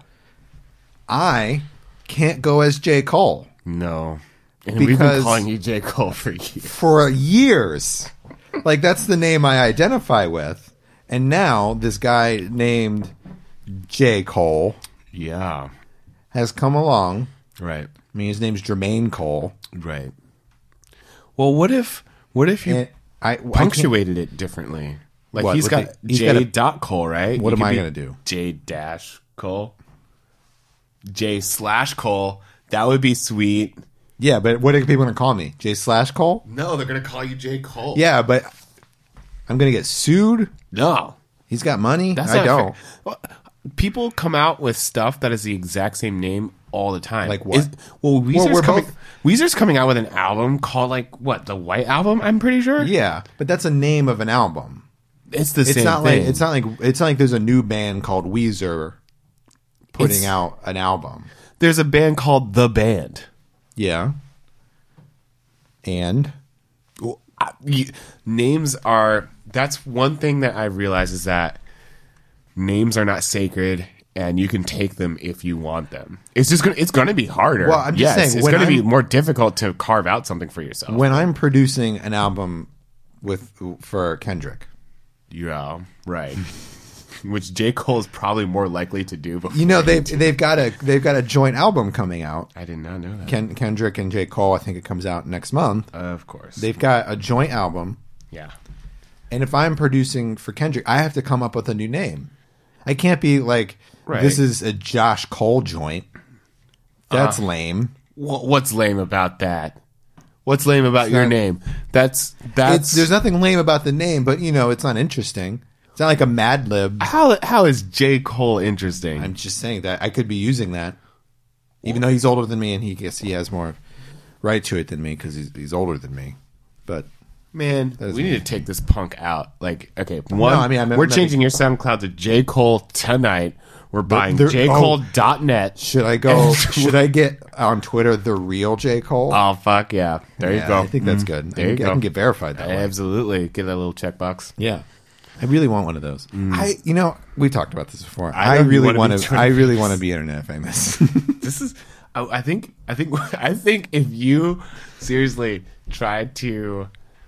I can't go as J. Cole No. And we've been Because- calling you J. Cole for years. for years. Like, that's the name I identify with. And now this guy named J. Cole Yeah. has come along. Right. I mean, his name's Jermaine Cole. Right. Well, what if what if you And I, I can't- punctuated it differently? Like What, he's with got the- he's J got a- dot Cole, right? What You am could I be gonna do? J dash Cole. J slash Cole. That would be sweet. Yeah, but what are people going to call me? J slash Cole? No, they're gonna call you J Cole. Yeah, but I'm gonna get sued. No, He's got money. that's I not don't. fair. Well, people come out with stuff that is the exact same name all the time. Like what? Is- well, Weezer's, we're coming, both- Weezer's coming out with an album called like what? The White Album. I'm pretty sure. Yeah, but that's a name of an album. It's the It's same not thing. like it's not like it's not like there's a new band called Weezer putting It's- out an album. There's a band called The Band. Yeah. And Well, I- you- names are. That's one thing that I realize is that names are not sacred, and you can take them if you want them. It's just gonna. It's gonna be harder. Well, I'm just yes, saying, it's when gonna be I'm- more difficult to carve out something for yourself. when I'm producing an album with for Kendrick, Yeah, right. Which J. Cole is probably more likely to do. Before you know they've they've got a they've got a joint album coming out. I did not know that. Ken, Kendrick and J. Cole. I think it comes out next month. Of course. They've got a joint album, yeah. and if I'm producing for Kendrick, I have to come up with a new name. I can't be like, Right. this is a Josh Cole joint. That's Uh, lame. Wha- What's lame about that? What's lame about It's your not- name? That's that's. It's, there's nothing lame about the name, but you know, it's not interesting. It's not like a Mad Lib. how how is J. Cole interesting? I'm just saying that I could be using that, even though he's older than me, and he guess he has more right to it than me because he's he's older than me. But Man, is we me. need to take this punk out. Like, okay, one, I mean, I meant- we're meant- changing your SoundCloud to J. Cole tonight. We're buying there- j cole dot net. should I go? should I get on Twitter the real J. Cole? Oh, fuck yeah. There Yeah, you go. I think that's Mm. good. There I you can, go. I can get verified that way. Absolutely. Get that little checkbox. Yeah. I really want one of those. I, you know, we talked about this before. I I, know you really wanna want be to. internet I really famous. want to be internet famous. This is, I, I think, I think, I think if you seriously tried to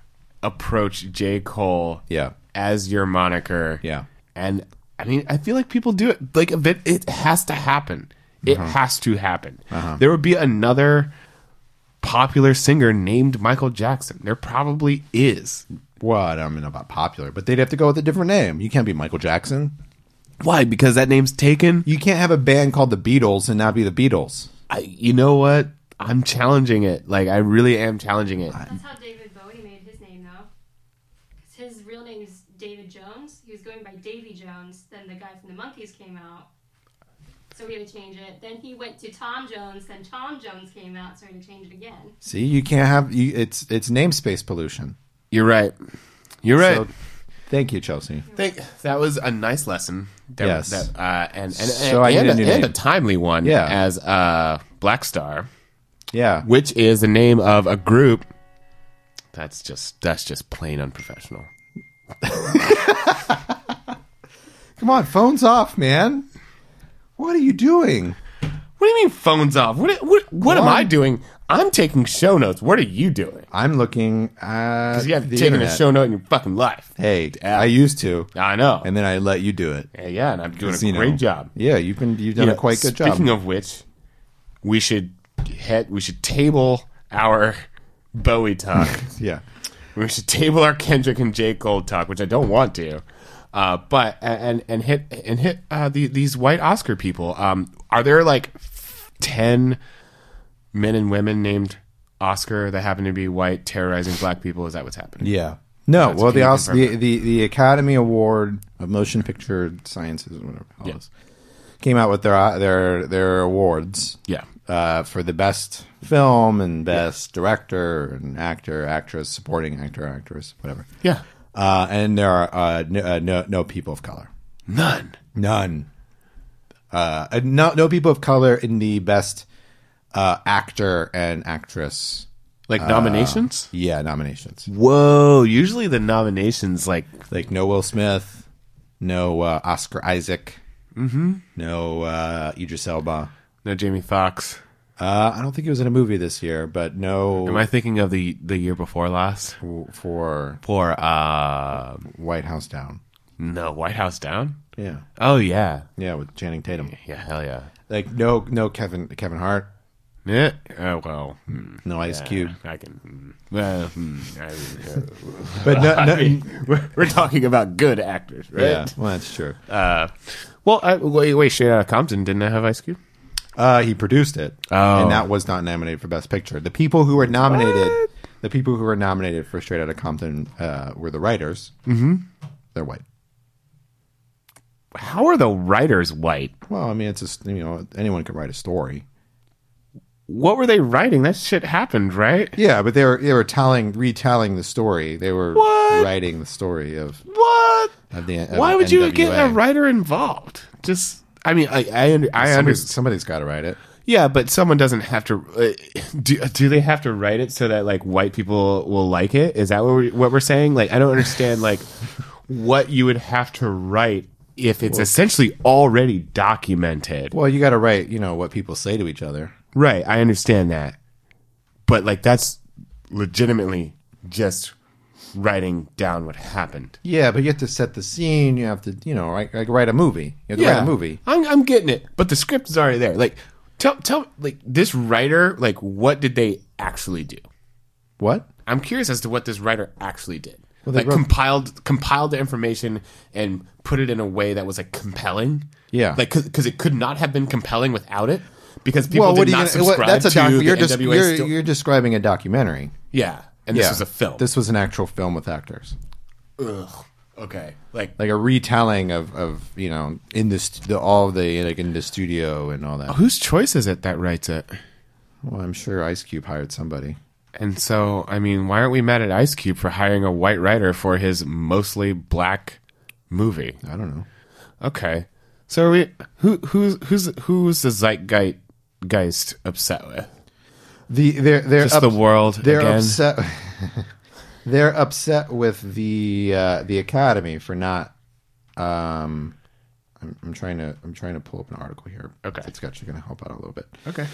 approach J. Cole Yeah. as your moniker, Yeah. and I mean, I feel like people do it. Like a bit, it has to happen. It Uh-huh. has to happen. There would be another popular singer named Michael Jackson. There probably is. Well, I don't know about popular, but they'd have to go with a different name. You can't be Michael Jackson. Why? Because that name's taken. You can't have a band called the Beatles and not be the Beatles. I, you know what? I'm challenging it. Like I really am challenging it. That's how David Bowie made his name, though. Because his real name is David Jones. He was going by Davy Jones. Then the guy from the Monkees came out. So we had to change it. Then he went to Tom Jones. Then Tom Jones came out, so we had to change it again. See, you can't have. You, it's it's namespace pollution. You're right. You're right. So, thank you, Chelsea. think that was a nice lesson. That, Yes. That, uh, and and, So and, I and, need a a, new and name. a timely one. Yeah. As uh, Black Star, Yeah. which is the name of a group. That's just that's just plain unprofessional. Come on, phones off, man. What are you doing? What do you mean phones off? What what what am What? I doing? I'm taking show notes. What are you doing? I'm looking at Because you haven't the taken internet. a show note in your fucking life. Hey, Yeah. I used to, I know. and then I let you do it. yeah, yeah, and I'm doing a 'Cause, you great know, job. Yeah, you've been you've done You a know, quite good job. Speaking of which, we should head. We should table our Bowie talk. yeah, We should table our Kendrick and J. Cole talk, which I don't want to. Uh, but and and hit and hit uh, the, these white Oscar people. Um, are there like ten men and women named Oscar that happen to be white terrorizing black people? Is that what's happening? yeah. No, That's- well, can the, you Os- confirm the that? the the Academy Award of Motion Picture Sciences, or whatever it Yeah. was, came out with their their their awards. Yeah. Uh, for the best film and best director and actor, actress, supporting actor, actress, whatever. Yeah. Uh, and there are uh, no, uh, no no people of color, None. none. Uh, uh, no no people of color in the best uh, actor and actress. Like nominations? Yeah, nominations. Whoa. Usually the nominations, like, Like no Will Smith, no uh, Oscar Isaac, mm-hmm. no uh, Idris Elba. no Jamie Foxx. Uh, I don't think he was in a movie this year, but no Am I thinking of the the year before last? for For, uh, White House Down. no, White House Down? Yeah, Oh, yeah. yeah, with Channing Tatum. Yeah, hell yeah. Like no no Kevin Kevin Hart, Yeah. Oh, well. hmm. no Ice Yeah, Cube. I can. hmm. Well, hmm, I, uh, But no, I no mean, we're, we're talking about good actors, right? yeah, well that's true. Uh, well, I, wait, wait, Straight Outta Compton didn't have Ice Cube? Uh, he produced it, Oh. and that was not nominated for Best Picture. The people who were nominated The people who were nominated for Straight Outta Compton uh, were the writers. Mm-hmm. They're white. How are the writers white? Well, I mean, it's just, you know, anyone can write a story. What were they writing? That shit happened, right? Yeah, but they were they were telling, retelling the story. They were What? writing the story of What? of the. Of Why would you N W A. get a writer involved? Just, I mean, I I, under, I Somebody's, understand. somebody's got to write it. Yeah, but someone doesn't have to. Uh, do do they have to write it so that like white people will like it? Is that what we're, what we're saying? Like, I don't understand like what you would have to write if it's essentially already documented. Well, you got to write, you know, what people say to each other. Right, I understand that. But like that's legitimately just writing down what happened. Yeah, but you have to set the scene. You have to, you know, like, like write a movie. You have to write a movie. I'm I'm getting it. But the script is already there. Like tell tell like this writer, like what did they actually do? What? I'm curious as to what this writer actually did. Well, they like wrote- compiled compiled the information and put it in a way that was like compelling. Yeah. like because it could not have been compelling without it because people Well, did what are you not gonna, what, subscribe that's a to doc, the you're, just, N W A you're, sto- you're describing a documentary. yeah, and this Yeah. was a film. This was an actual film with actors. Ugh. Okay, like Like a retelling of, of you know, in this the all of the like in the studio and all that. whose choice is it that writes it? Well, I'm sure Ice Cube hired somebody. And so, I mean, why aren't we mad at Ice Cube for hiring a white writer for his mostly black movie? I don't know. Okay, so are we who who's who's who's the zeitgeist geist upset with? The they're they're Just up- the world They're again? upset. They're upset with the uh, the Academy for not. Um, I'm, I'm trying to I'm trying to pull up an article here. Okay. It's actually going to help out a little bit. Okay.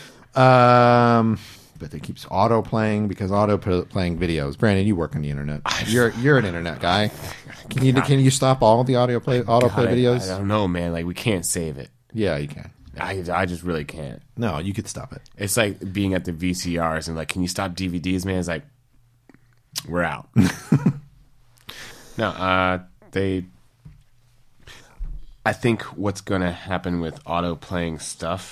Um, but they keeps auto playing because auto playing videos. Brandon, you work on the internet. You're you're an internet guy. Can you can you stop all the audio play auto play God, I- videos? I, don't know, man. Like we can't save it. Yeah, you can. I I just really can't. No, you could stop it. It's like being at the V C Rs and like, can you stop D V Ds, man? It's like we're out. No, uh, they. I think what's going to happen with auto playing stuff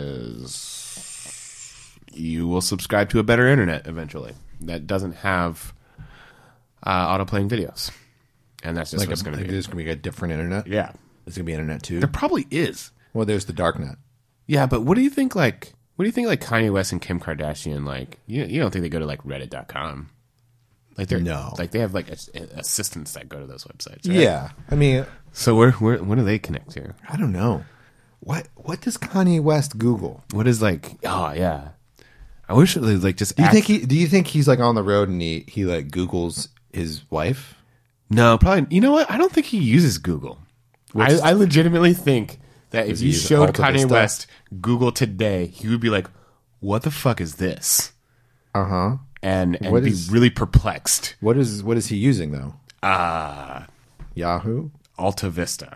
is you will subscribe to a better internet eventually that doesn't have uh, auto playing videos, and that's just Like, what's a, going to like be. there's going to be a different internet. Yeah, There's going to be internet too. there probably is. Well, there's the darknet. Yeah, but what do you think? Like, what do you think? Like Kanye West and Kim Kardashian. Like, you you don't think they go to like Reddit dot com? Like they're No. like they have like ass- assistants that go to those websites. Right? Yeah, I mean, So where where when do they connect to? I don't know. What what does Kanye West Google? What is like? Oh yeah, I wish it was like just. Do you act- think he? Do you think he's like on the road and he he like Googles his wife? No, probably. You know what? I don't think he uses Google. I, I legitimately think that if he you use showed Alta Kanye Vista? West Google today, he would be like, "What the fuck is this?" Uh huh. And and What be is- really perplexed. What is what is he using though? Uh Yahoo. Alta Vista.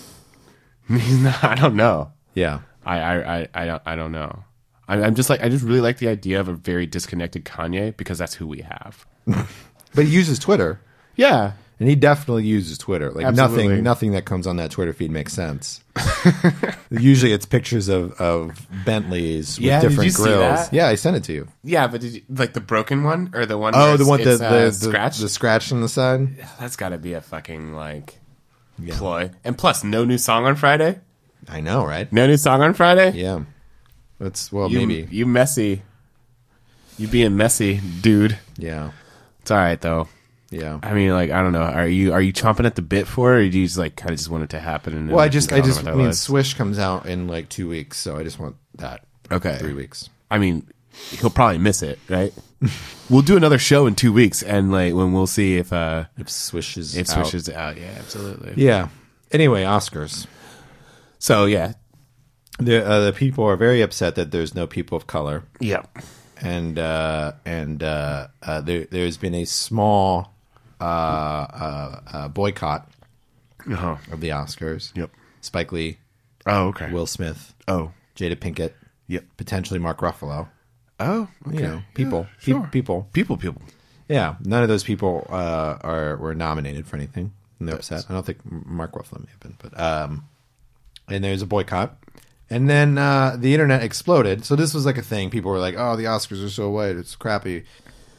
He's not, I don't know. Yeah. I, I, I, I don't I don't know. I, I'm just like I just really like the idea of a very disconnected Kanye because that's who we have. But he uses Twitter, Yeah. and he definitely uses Twitter. Like Absolutely. nothing, nothing that comes on that Twitter feed makes sense. Usually, it's pictures of, of Bentleys with Yeah, did different you see grills. that? Yeah, I sent it to you. Yeah, but did you, like the broken one or the one? Oh, where the it's- one the it's, the, uh, the scratch. the scratch on the side. That's got to be a fucking like Yeah. ploy. And plus, no new song on Friday. I know, right? No new song on Friday. Yeah. That's well, you, maybe. you messy. You being messy, dude. Yeah. It's all right though. Yeah. I mean, like, I don't know. Are you are you chomping at the bit for it, or do you just like kind of just want it to happen? And then Well, I we can just, get I on just, with I our mean, lives? Swish comes out in like two weeks, so I just want that. Okay. Three weeks. I mean, he'll probably miss it, right? We'll do another show in two weeks, and like when we'll see if uh If Swish is it out. switches out. Yeah, absolutely. Yeah. Anyway, Oscars. So yeah, The uh, the people are very upset that there's no people of color, yeah. and uh, and uh, uh, there there's been a small uh, uh, uh, boycott Uh-huh. of the Oscars. Yep. Spike Lee, Oh, okay. Will Smith, oh, Jada Pinkett, yep. potentially Mark Ruffalo. Oh, okay. You know, people, Yeah, Pe- sure. people. people, people. Yeah, none of those people uh, are were nominated for anything. And they're upset. I don't think Mark Ruffalo may have been, but um, and there's a boycott, and then uh, the internet exploded. So this was like a thing. People were like, "Oh, the Oscars are so white; it's crappy."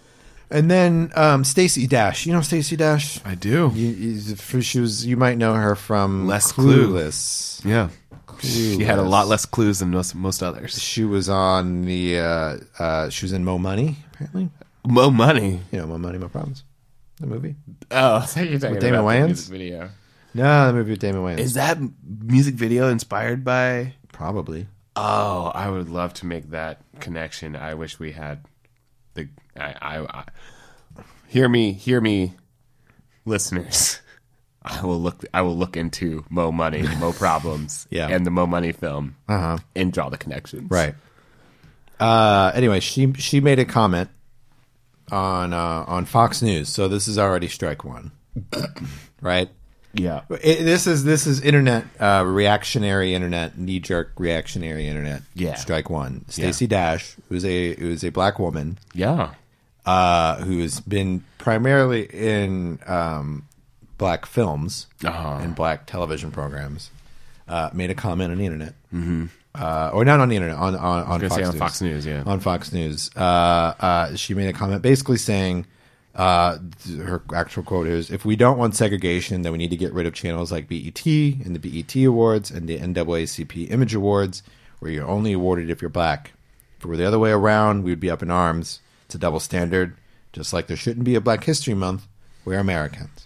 And then um, Stacey Dash. You know Stacey Dash? I do. You, you, she was. You might know her from Less Clue. Clueless. Yeah. Clueless. She had a lot less clues than most, most others. She was on the. Uh, uh, she was in Mo Money. Apparently, Mo Money. you know Mo Money, Mo Problems. The movie. Oh, I thought you were talking With Damon about the Wayans? music video. No, the movie with Damon Wayans. Is that music video inspired by? Probably. Oh, I would love to make that connection. I wish we had the. I, I, I hear me, hear me, listeners. I will look. I will look into Mo Money, Mo Problems, Yeah. and the Mo Money film, Uh huh. and draw the connections. Right. Uh, anyway, she she made a comment on uh, on Fox News, so this is already strike one, right? Yeah. It, this is this is internet uh, reactionary internet knee jerk reactionary internet. Yeah. Strike one. Stacey Dash, who's a who's a black woman, Yeah. uh, who's been primarily in um, black films Uh-huh. and black television programs, uh, made a comment on the internet, mm-hmm. uh, or not on the internet, on on, on Gonna Fox say on News. Fox News, yeah. On Fox News, uh, uh, she made a comment basically saying. Uh, her actual quote is, if we don't want segregation, then we need to get rid of channels like B E T and the B E T Awards and the N double A C P Image Awards, where you're only awarded if you're black. If it were the other way around, we'd be up in arms. It's a double standard, just like there shouldn't be a Black History Month. We're Americans.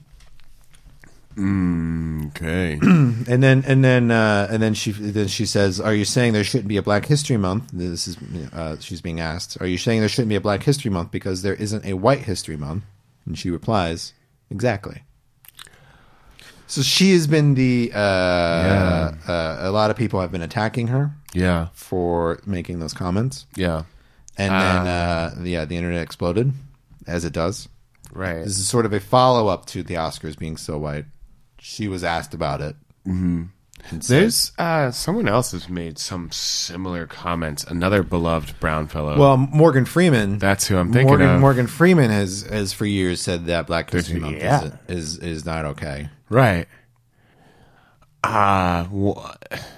Okay. And then, and then, uh, and then she, then she says, "Are you saying there shouldn't be a Black History Month?" This is, uh, she's being asked, "Are you saying there shouldn't be a Black History Month because there isn't a White History Month?" And she replies, "Exactly." So she has been the. Uh, Yeah. uh, a lot of people have been attacking her Yeah. for making those comments, Yeah. and then, uh, yeah, the internet exploded, as it does. Right. This is sort of a follow up to the Oscars being so white. She was asked about it. Mm-hmm. There's uh, someone else has made some similar comments. Another beloved brown fellow. Well, Morgan Freeman. That's who I'm thinking Morgan, of. Morgan Freeman has, has for years said that Black History There's- Month yeah. is, is is not okay. right. Ah, uh,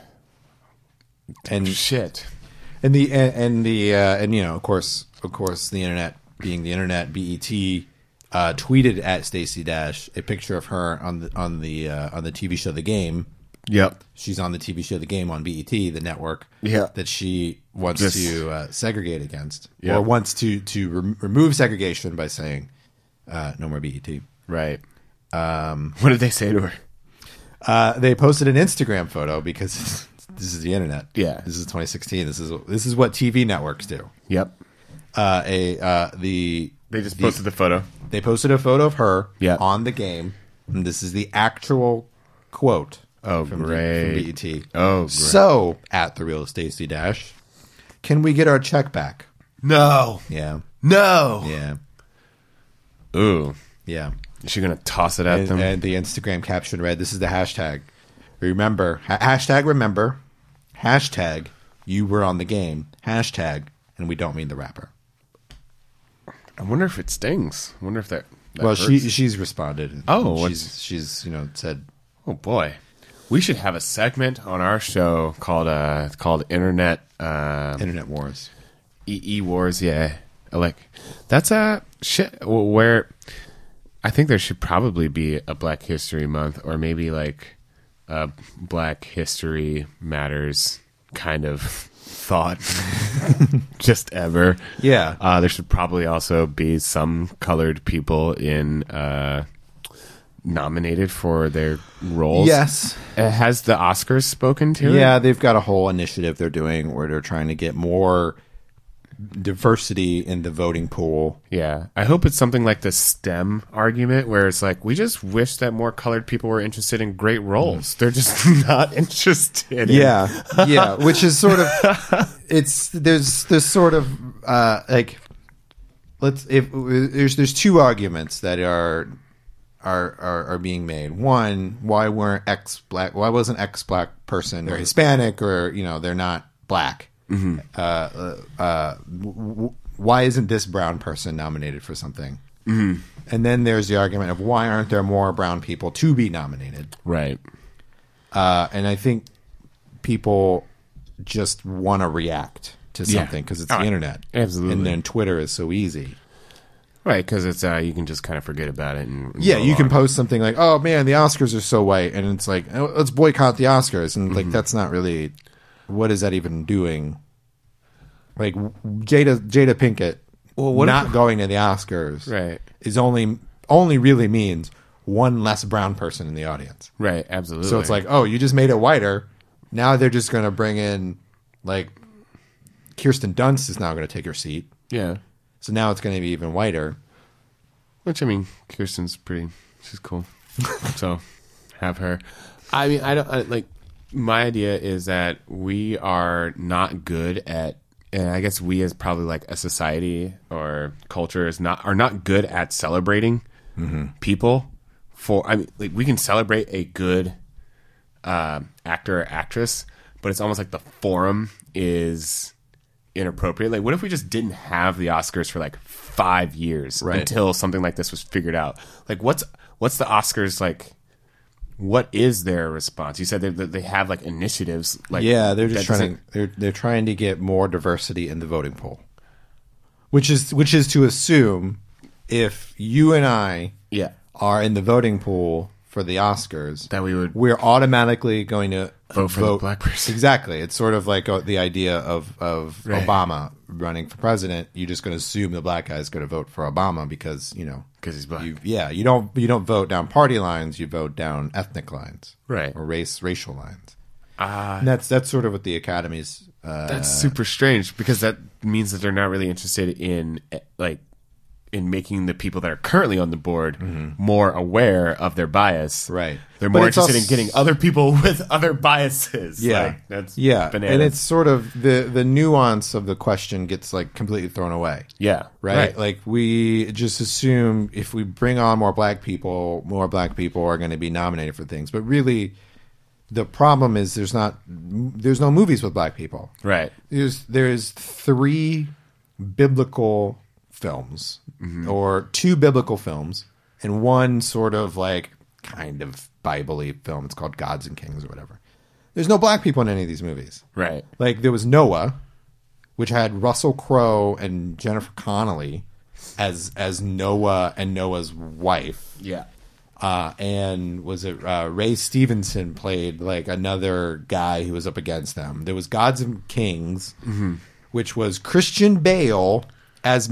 And shit. and the and, and the uh, and you know, of course, of course, the internet being the internet, B E T uh, tweeted at Stacey Dash a picture of her on the on the uh, on the T V show The Game. Yep. She's on the T V show The Game on B E T, the network. Yeah. That she wants Just- to uh, segregate against, Yeah. or wants to to rem- remove segregation by saying uh, no more B E T. Right. Um, what did they say to her? Uh, they posted an Instagram photo because this is the internet. Yeah. This is twenty sixteen. This is this is what T V networks do. Yep. Uh, a uh, the They just the- posted the photo. They posted a photo of her Yeah. on The Game, and this is the actual quote. Oh, from, great. from B E T. Oh, great. So at the real Stacey Dash, can we get our check back? No. Yeah, No. yeah, Ooh. yeah. Is she going to toss it at And, them? and the Instagram caption read, "This is the hashtag. Remember, ha- hashtag remember, hashtag you were on The Game, hashtag, and we don't mean the rapper." I wonder if it stings. I wonder if that. that Well, she hurts. she's responded. Oh, she's what's- she's you know said, Oh boy, we should have a segment on our show called uh called Internet uh, "Internet Wars." E E Wars. Yeah, like that's a shit. Where I think there should probably be a Black History Month, or maybe like a Black History Matters kind of thought, just ever. Yeah. Uh, there should probably also be some colored people in uh, nominated for their roles. Yes. Uh, has the Oscars spoken to it? Yeah, they've got a whole initiative they're doing where they're trying to get more diversity in the voting pool. Yeah. I hope it's something like the STEM argument where it's like, we just wish that more colored people were interested in great roles. They're just not interested in. Yeah, yeah, which is sort of it's there's there's sort of uh, like let's if there's there's two arguments that are are are, are being made. One, why weren't X black? Why wasn't X black person or Hispanic or you know they're not black? Mm-hmm. Uh, uh, uh, w- w- why isn't this brown person nominated for something? Mm-hmm. And then there's the argument of why aren't there more brown people to be nominated? Right. Uh, and I think people just want to react to Yeah. something because it's Oh, the internet. absolutely. And then Twitter is so easy. Right, because it's uh, you can just kind of forget about it. And, and Yeah, go you can on. post something like, "Oh man, the Oscars are so white," and it's like, oh, "Let's boycott the Oscars," and like that's not really. What is that even doing? Like Jada Jada Pinkett Well, what not if- going to the Oscars, Right. is only only really means one less brown person in the audience. Right, absolutely. So it's like, oh, you just made it whiter. Now they're just going to bring in like Kirsten Dunst is now going to take her seat. yeah. So now it's going to be even whiter. Which, I mean, Kirsten's pretty, she's cool. So, have her. I mean, I don't, I, like, my idea is that we are not good at, and I guess we as probably like a society or culture is not, are not good at celebrating people for, I mean, like, we can celebrate a good uh, actor or actress, but it's almost like the forum is inappropriate. Like, what if we just didn't have the Oscars for like five years Right. until something like this was figured out? Like, what's what's the Oscars like? What is their response? You said they they have like initiatives. Like, Yeah, they're just that trying to they're they're trying to get more diversity in the voting pool. Which is which is to assume if you and I yeah, are in the voting pool for the Oscars, that we would we're automatically going to vote for the black person. Exactly. It's sort of like uh, the idea of, of Right. Obama running for president. You're just going to assume the black guy is going to vote for Obama because, you know, because he's black. you, yeah, you don't you don't vote down party lines, you vote down ethnic lines. Right. Or race racial lines. Ah, And that's that's sort of what the Academy's uh, that's super strange because that means that they're not really interested in eh, like in making the people that are currently on the board more aware of their bias. Right. They're But more it's interested also- in getting other people with other biases. Yeah, Like, that's yeah, bananas. and it's sort of the the nuance of the question gets like completely thrown away. yeah, Right? Like we just assume if we bring on more black people, more black people are going to be nominated for things. But really, the problem is there's not there's no movies with black people. Right. There's there's three biblical films or two biblical films and one sort of like kind of Bible-y film. It's called Gods and Kings or whatever. There's no black people in any of these movies. Right. Like there was Noah, which had Russell Crowe and Jennifer Connelly as as Noah and Noah's wife. Yeah. Uh, and was it uh, Ray Stevenson played like another guy who was up against them. There was Gods and Kings, which was Christian Bale as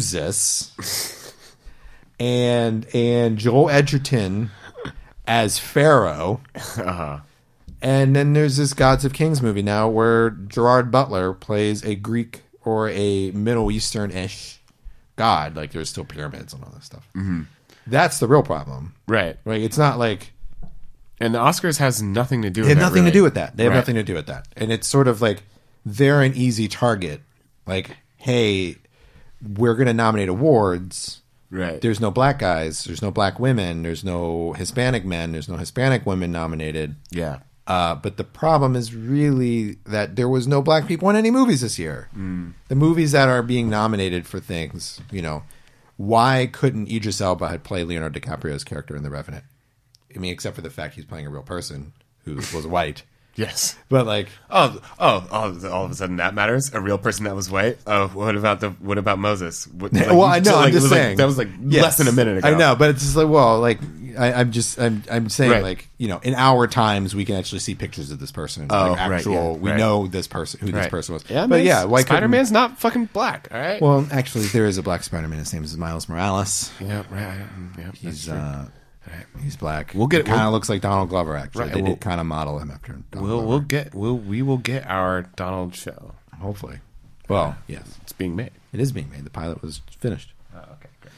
Moses, and and Joel Edgerton as Pharaoh. Uh-huh. And then there's this Gods of Kings movie now where Gerard Butler plays a Greek or a Middle Eastern-ish god. Like there's still pyramids and all that stuff. Mm-hmm. That's the real problem. Right. Right? It's not like And the Oscars has nothing to do with they have that, nothing to really. do with that. They have Right. nothing to do with that. And it's sort of like they're an easy target. Like, hey, we're going to nominate awards. Right. There's no black guys. There's no black women. There's no Hispanic men. There's no Hispanic women nominated. yeah. Uh, but the problem is really that there was no black people in any movies this year. Mm. The movies that are being nominated for things, you know, why couldn't Idris Elba had played Leonardo DiCaprio's character in The Revenant? I mean, except for the fact he's playing a real person who was white. Yes. But like, Oh, oh, oh! All of a sudden, that matters. A real person that was white. Oh, what about the? What about Moses? What, like, well, I know. so, like, I'm it just was like- saying that was like Yes. less than a minute ago. I know, but it's just like, well, like I, I'm just, I'm, I'm saying, Right. like, you know, in our times, we can actually see pictures of this person. Oh, like, right, actual, yeah, we right. know this person, who this Right. person was. Yeah, but man, yeah, why couldn't- Spider Man's not fucking black? All right. Well, actually, there is a black Spider-Man. His name is Miles Morales. yeah, right. Yeah, that's He's true. uh, he's black. We'll get- Kind of we'll- looks like Donald Glover. Actually, Right, they we'll- did kind of model him after Donald we'll Glover. we'll get we'll we will get our Donald show. Hopefully. Well, yes, It's being made. it is being made. The pilot was finished. Oh, okay, great.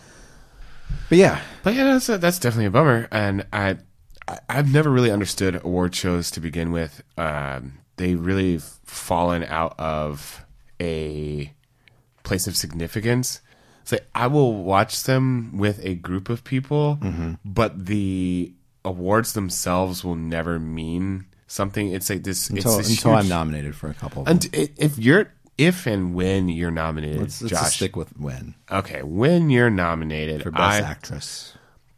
But yeah, But yeah, that's a, that's definitely a bummer, and I, I I've never really understood award shows to begin with. Um, they really have fallen out of a place of significance. It's like I will watch them with a group of people, but the awards themselves will never mean something. It's like this. until it's this until huge, I'm nominated for a couple. Of them. And if you're if and when you're nominated, let's let's just Josh. stick with when Okay, when you're nominated for best I, actress.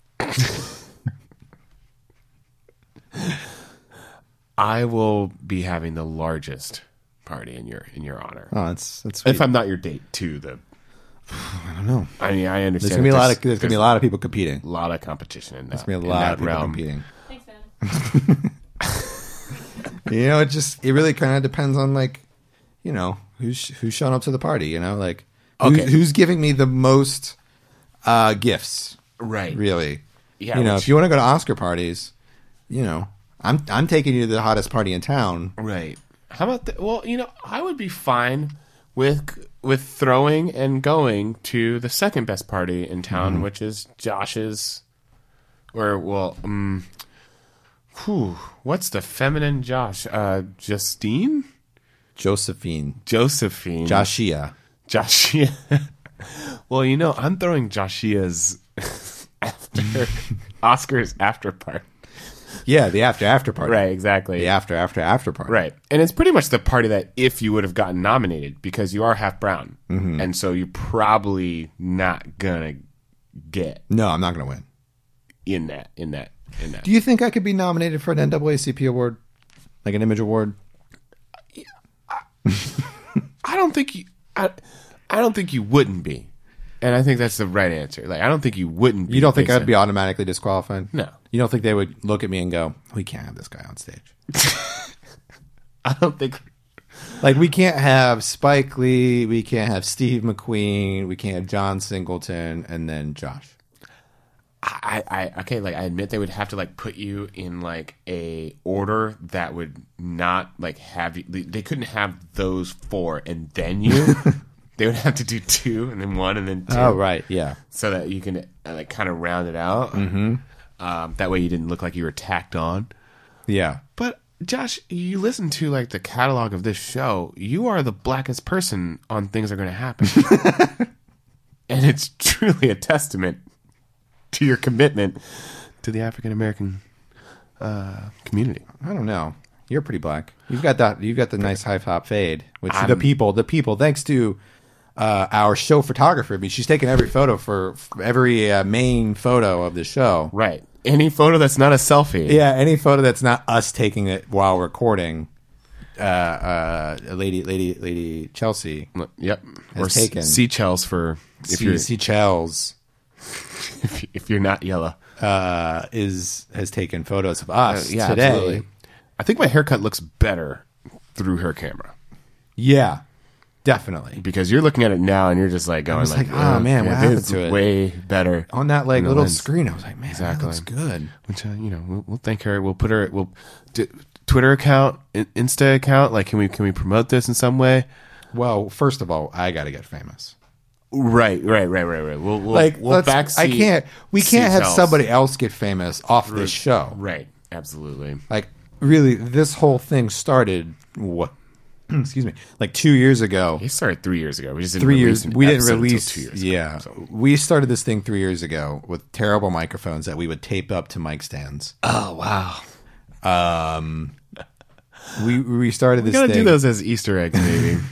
I will be having the largest party in your in your honor. Oh, that's that's If sweet. I'm not your date to the I don't know. I mean, I understand. There's gonna be a lot of there's, there's gonna be a lot of people competing. a lot of competition in that. There's gonna be a in lot that of people realm. competing. Thanks, man. You know, it just it really kind of depends on like, you know, who's who's showing up to the party. You know, like who's, Okay. who's giving me the most uh, gifts. Right. Really. Yeah. You know, which- if you want to go to Oscar parties, you know, I'm I'm taking you to the hottest party in town. Right. How about the, well, you know, I would be fine with with throwing and going to the second best party in town, Mm-hmm. which is Josh's. Or well, um, whew, what's the feminine Josh? Uh, Justine, Josephine, Josephine, Joshia. Joshia. Well, you know, I'm throwing Joshia's after Oscars after party. Yeah, the after after party. Right. Exactly. The after after after party. Right. And it's pretty much the party that if you would have gotten nominated, because you are half brown. Mm-hmm. And so you're probably not going to get No, I'm not going to win. in that, in that, in that. Do you think I could be nominated for an N double A C P award, like an image award? I don't think you, I, I don't think you wouldn't be. And I think that's the right answer. Like, I don't think you wouldn't be. You don't think based I'd on- be automatically disqualified? No. You don't think they would look at me and go, "We can't have this guy on stage." I don't think. Like we can't have Spike Lee, we can't have Steve McQueen, we can't have John Singleton, and then Josh. I, I okay, like I admit they would have to like put you in like a order that would not like have you. They couldn't have those four and then you. They would have to do two and then one and then two. Oh right, yeah. So that you can uh, like kind of round it out. Mm-hmm. Um, that way you didn't look like you were tacked on. Yeah. But Josh, you listen to like the catalog of this show. You are the blackest person on Things Are Going to Happen, and it's truly a testament to your commitment to the African American uh, community. I don't know. You're pretty black. You've got that. You've got the nice high top fade, which the I'm- people, the people, thanks to uh, our show photographer. I mean, she's taken every photo for, for every uh, main photo of the show. Right. Any photo that's not a selfie. Yeah, any photo that's not us taking it while recording. Uh, uh, lady, lady, lady Chelsea. Yep. Has Or taken. sea shells for if C- you're C. Chels if, if you're not yellow. uh, is has taken photos of us Uh, yeah, today. absolutely. I think my haircut looks better through her camera Yeah, definitely. because you're looking at it now and you're just like going was like, like, oh, man, what it happened is to it? way better On that like in the little lens. screen, I was like, man, Exactly. that looks good. Which uh, you know, we'll, we'll thank her. We'll put her. We'll d- Twitter account, in- Insta account. Like, can we can we promote this in some way? Well, first of all, I got to get famous. Right, right, right, right, right. We'll, we'll Like, we'll let's, backseat I can't. We can't have seatbelts. somebody else get famous off this show. Right, absolutely. Like, really, this whole thing started. What? Excuse me. Like two years ago. It started three years ago. We just didn't Three release years. an We didn't episode until release. two years Yeah, ago, so. we started this thing three years ago with terrible microphones that we would tape up to mic stands. Oh wow. Um, we we started We this. gotta thing, do those as Easter eggs, maybe.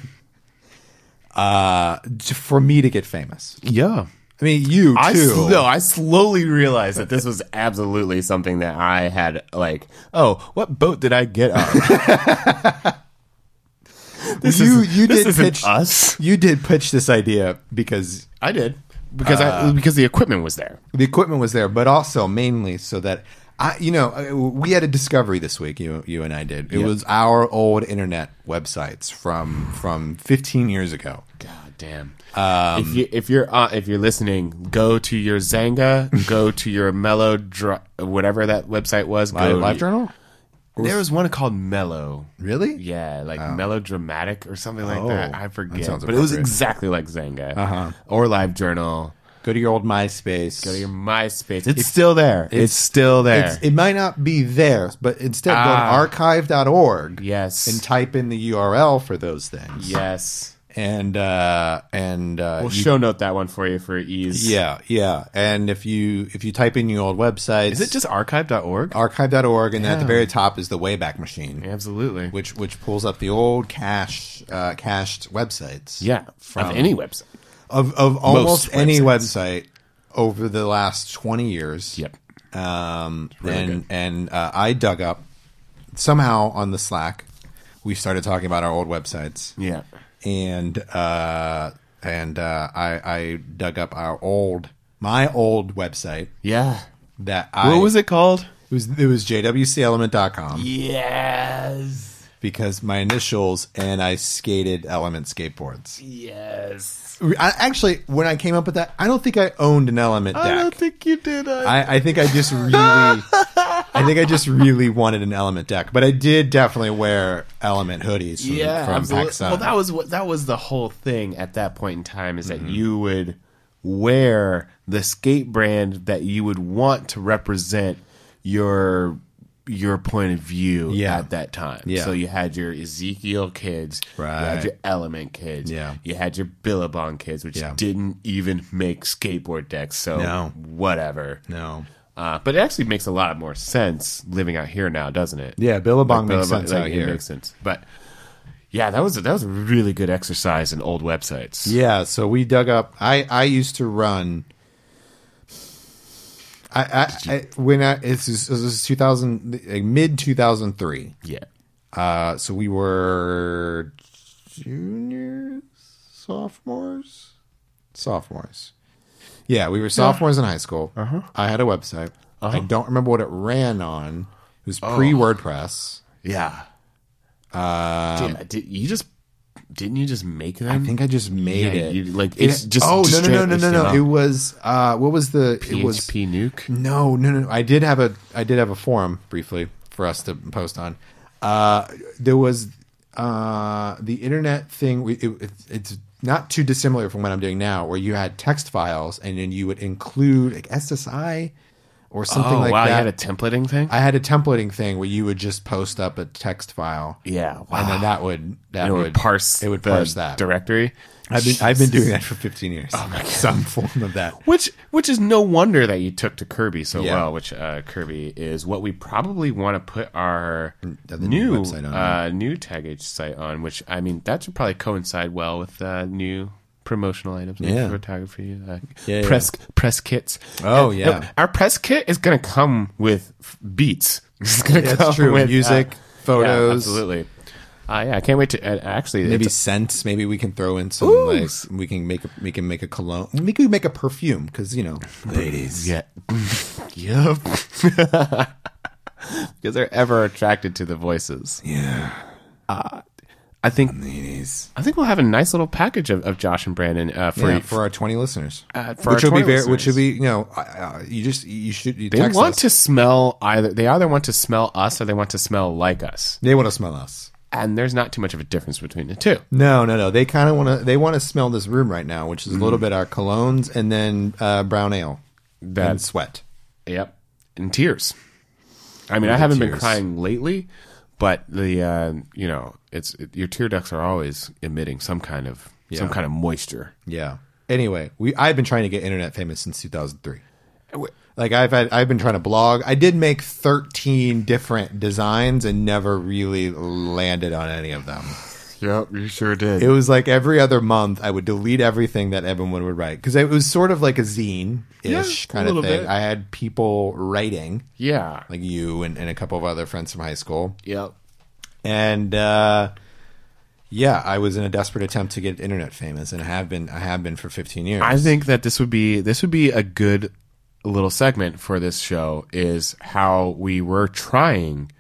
uh, j- for me to get famous. Yeah. I mean, you too. I sl- no, I slowly realized that this was absolutely something that I had like, oh, what boat did I get on? this you is, you this did isn't pitch us. You did pitch this idea because I did because Uh, I because the equipment was there. the equipment was there, but also mainly so that I, you know, uh, we had a discovery this week. You you and I did. It Yep. was our old internet websites from from fifteen years ago. God damn. Um, if you if you're uh, if you're listening, go to your Zanga, go to your Mellow, Dr- whatever that website was. Live, Go Live Journal? There was one called Mellow. Really? Yeah, like melodramatic or something like Oh, that. I that forget, sounds but it was appropriate. exactly like Zanga Uh-huh. or Live Journal. Go to your old MySpace. Go to your MySpace. It's still there. It's, still there. It's, it might not be there, but instead go to Ah. archive dot org yes. and type in the U R L for those things. yes. And uh, and uh, We'll you- show note that one for you for ease. yeah, yeah. And if you if you type in your old websites, Is it just archive dot org? archive dot org, and then at the Yeah. very top is the Wayback Machine, Absolutely. which which pulls up the old cache uh, cached websites. Yeah. From of any website. of of almost any websites. website over the last twenty years. Yep. Um, really and good. and uh, I dug up somehow on the Slack. We started talking about our old websites, Yeah. and uh, and uh, I, I dug up our old, my old website Yeah. that I. What was it called? It was it was J W C element dot com Yes. because my initials and I skated Element skateboards. Yes. I, actually, when I came up with that, I don't think I owned an Element deck. I don't think you did. I, I, I think I just really, I think I just really wanted an Element deck, but I did definitely wear Element hoodies from, yeah, from absolutely. PacSun. Well, that was what that was the whole thing at that point in time is that you would wear the skate brand that you would want to represent your your point of view Yeah. at that time. Yeah. So you had your Ezekiel kids, you Right. had your Element kids, Yeah. you had your Billabong kids, which Yeah. didn't even make skateboard decks. So No. whatever. no, Uh, but it actually makes a lot more sense living out here now, doesn't it? yeah, Billabong Like, makes Billabong- sense like, out it here. makes sense. But yeah, that was a, that was a really good exercise in old websites. Yeah, so we dug up. I I used to run. I, I, I when I it's this was two thousand like mid two thousand three. Yeah. Uh, so we were juniors, sophomores, sophomores. Yeah, we were sophomores in high school. Uh-huh. I had a website. I don't remember what it ran on. It was Oh. pre WordPress. Yeah. Um, did, did you just didn't you just make them? I think I just made Yeah, it. you- like, It- it's just- oh just no no no straight no no no! H T M L. It was uh, what was the P H P it was Nuke. no no no. I did have a I did have a forum briefly for us to post on. Uh, there was uh, the internet thing. We, it, it, it's not too dissimilar from what I'm doing now, where you had text files and then you would include like S S I or something Oh like wow, that. you had a templating thing. I had a templating thing where you would just post up a text file. yeah. Wow. And then that would that And it would, would parse. it would the parse that. directory. I've been I've been doing that for fifteen years. Oh my God. Some form of that. Which which is no wonder that you took to Kirby so Yeah. well. Which uh, Kirby is what we probably want to put our The new new website on, uh, new tag H site on. Which I mean that should probably coincide well with uh, new promotional items, new Yeah. photography, uh, Yeah, press press kits. Oh, And, yeah. no, our press kit is going to come with f- beats. It's going to That's come true. with Music, uh, photos. yeah, absolutely. Uh, yeah, I can't wait to uh, actually Maybe it's- scents. Maybe we can throw in some Ooh. like we can make a, we can make a cologne. We can make a perfume because you know ladies. Yeah. Yep. Because they're ever attracted to the voices. Yeah, I think ladies. I think we'll have a nice little package of, of Josh and Brandon uh, for, Yeah, for our twenty listeners, uh, for which our will be twenty very, which will listeners. be you know uh, uh, you just you should you They text want us. to smell either. They either want to smell us or they want to smell like us. They want to smell us. And there's not too much of a difference between the two. No, no, no. They kind of want to. They want to smell this room right now, which is a Mm-hmm. little bit our colognes and then uh, brown ale and That's sweat. Yep. And tears. I mean, I haven't been tears. crying lately, but the uh, you know, it's it, your tear ducts are always emitting some kind of some Yeah. kind of moisture. Yeah. Anyway, we I've been trying to get internet famous since two thousand three. Like I've had, I've been trying to blog. I did make thirteen different designs and never really landed on any of them. Yep, you sure did. It was like every other month I would delete everything that everyone would write because it was sort of like a zine ish Yeah, a kind of little thing. bit. I had people writing yeah. like you and, and a couple of other friends from high school. Yep. And uh, yeah, I was in a desperate attempt to get internet famous, and I have been. I have been for fifteen years. I think that this would be this would be a good little segment for this show is how we were trying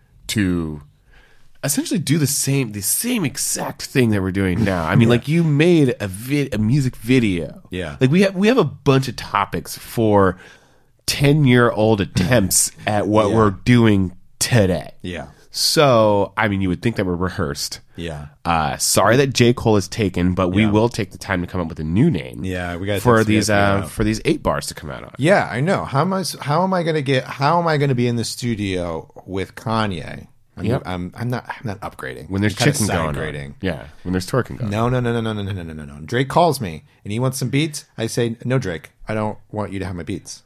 to essentially do the same the same exact thing that we're doing now. I mean, like you made a vid, a music video. Yeah. Like we have we have a bunch of topics for ten year old attempts at what Yeah. we're doing today. Yeah, So, I mean, you would think that we're rehearsed. yeah, Uh, sorry that J. Cole is taken, but we Yeah. will take the time to come up with a new name. yeah. We got for these uh, for these eight bars to come out on. Yeah, I know. How am I? How am I going to get? How am I going to be in the studio with Kanye? I'm, Yep. I'm, I'm not. I'm not upgrading. When there's I'm kinda chicken going on. side-grading. Yeah, when there's twerking going on. No, no, no, no, no, no, no, no, no, no. Drake calls me and he wants some beats. I say, no, Drake. I don't want you to have my beats.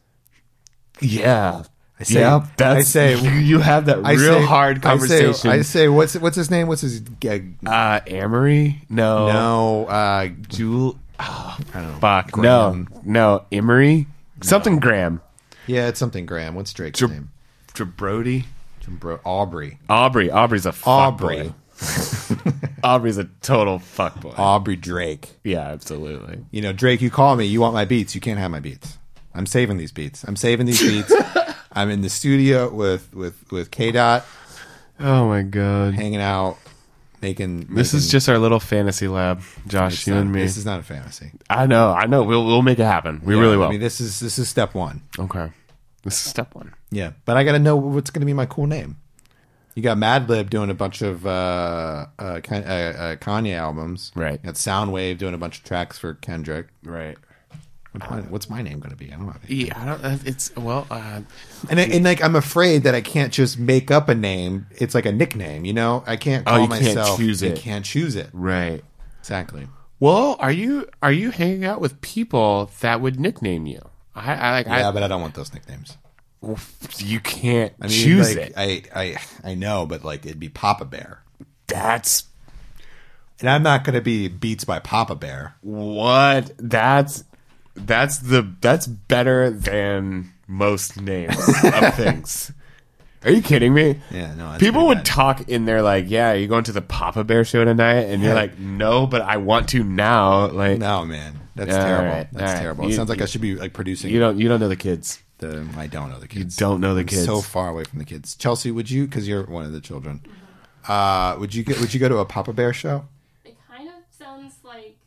Yeah. I say, yeah, that's, I say, you, you have that I real say, hard conversation. I say, I say, what's what's his name? What's his? Uh, uh, Amory? No. no, uh, Jewel? Oh, I don't know. fuck. Graham. No. No. Emery? Something Graham. Yeah, it's something. Graham. What's Drake's J- name? Jabrody? Bro, Aubrey. Aubrey. Aubrey's a fuck Aubrey. boy. Aubrey's a total fuckboy. Aubrey Drake. Yeah, absolutely. You know, Drake, you call me. You want my beats. You can't have my beats. I'm saving these beats. I'm saving these beats. I'm in the studio with with with K Dot, Oh my god. hanging out, making. This is making- just our little fantasy lab, Josh, it's you not- and me. This is not a fantasy. I know, I know. We'll we'll make it happen. We Yeah, really will. I mean, this is this is step one. Okay. This is step one. Yeah, but I got to know what's going to be my cool name. You got Madlib doing a bunch of uh, uh, Kan- uh, uh, Kanye albums. Right. You got Soundwave doing a bunch of tracks for Kendrick. Right. What's my, what's my name going to be? I don't know. Yeah, I don't. uh, It's well. Uh, And, and like, I'm afraid that I can't just make up a name. It's like a nickname, you know. I can't Oh, call you can't myself. choose I it. can't choose it. right. Exactly. Well, are you are you hanging out with people that would nickname you? I, I like. Yeah, I, but I don't want those nicknames. you can't I mean, choose like, it. I, I I know, but like, it'd be Papa Bear, That's and I'm not going to be Beats by Papa Bear. what. That's that's the that's better than most names of things. Are you kidding me? Yeah, no. that's People pretty would bad. talk in there like, "Yeah, you going to the Papa Bear show tonight?" And you're Yeah. like, "No, but I want to now." Like, No, man, that's All terrible. right, That's all right. terrible. You- it sounds like you- I should be like producing. you don't you don't know the kids. the. I don't know the You kids. don't know the I'm kids. So far away from the kids. Chelsea, would you? Because you're one of the children. Uh, would you get? Would you go to a Papa Bear show? It kind of sounds like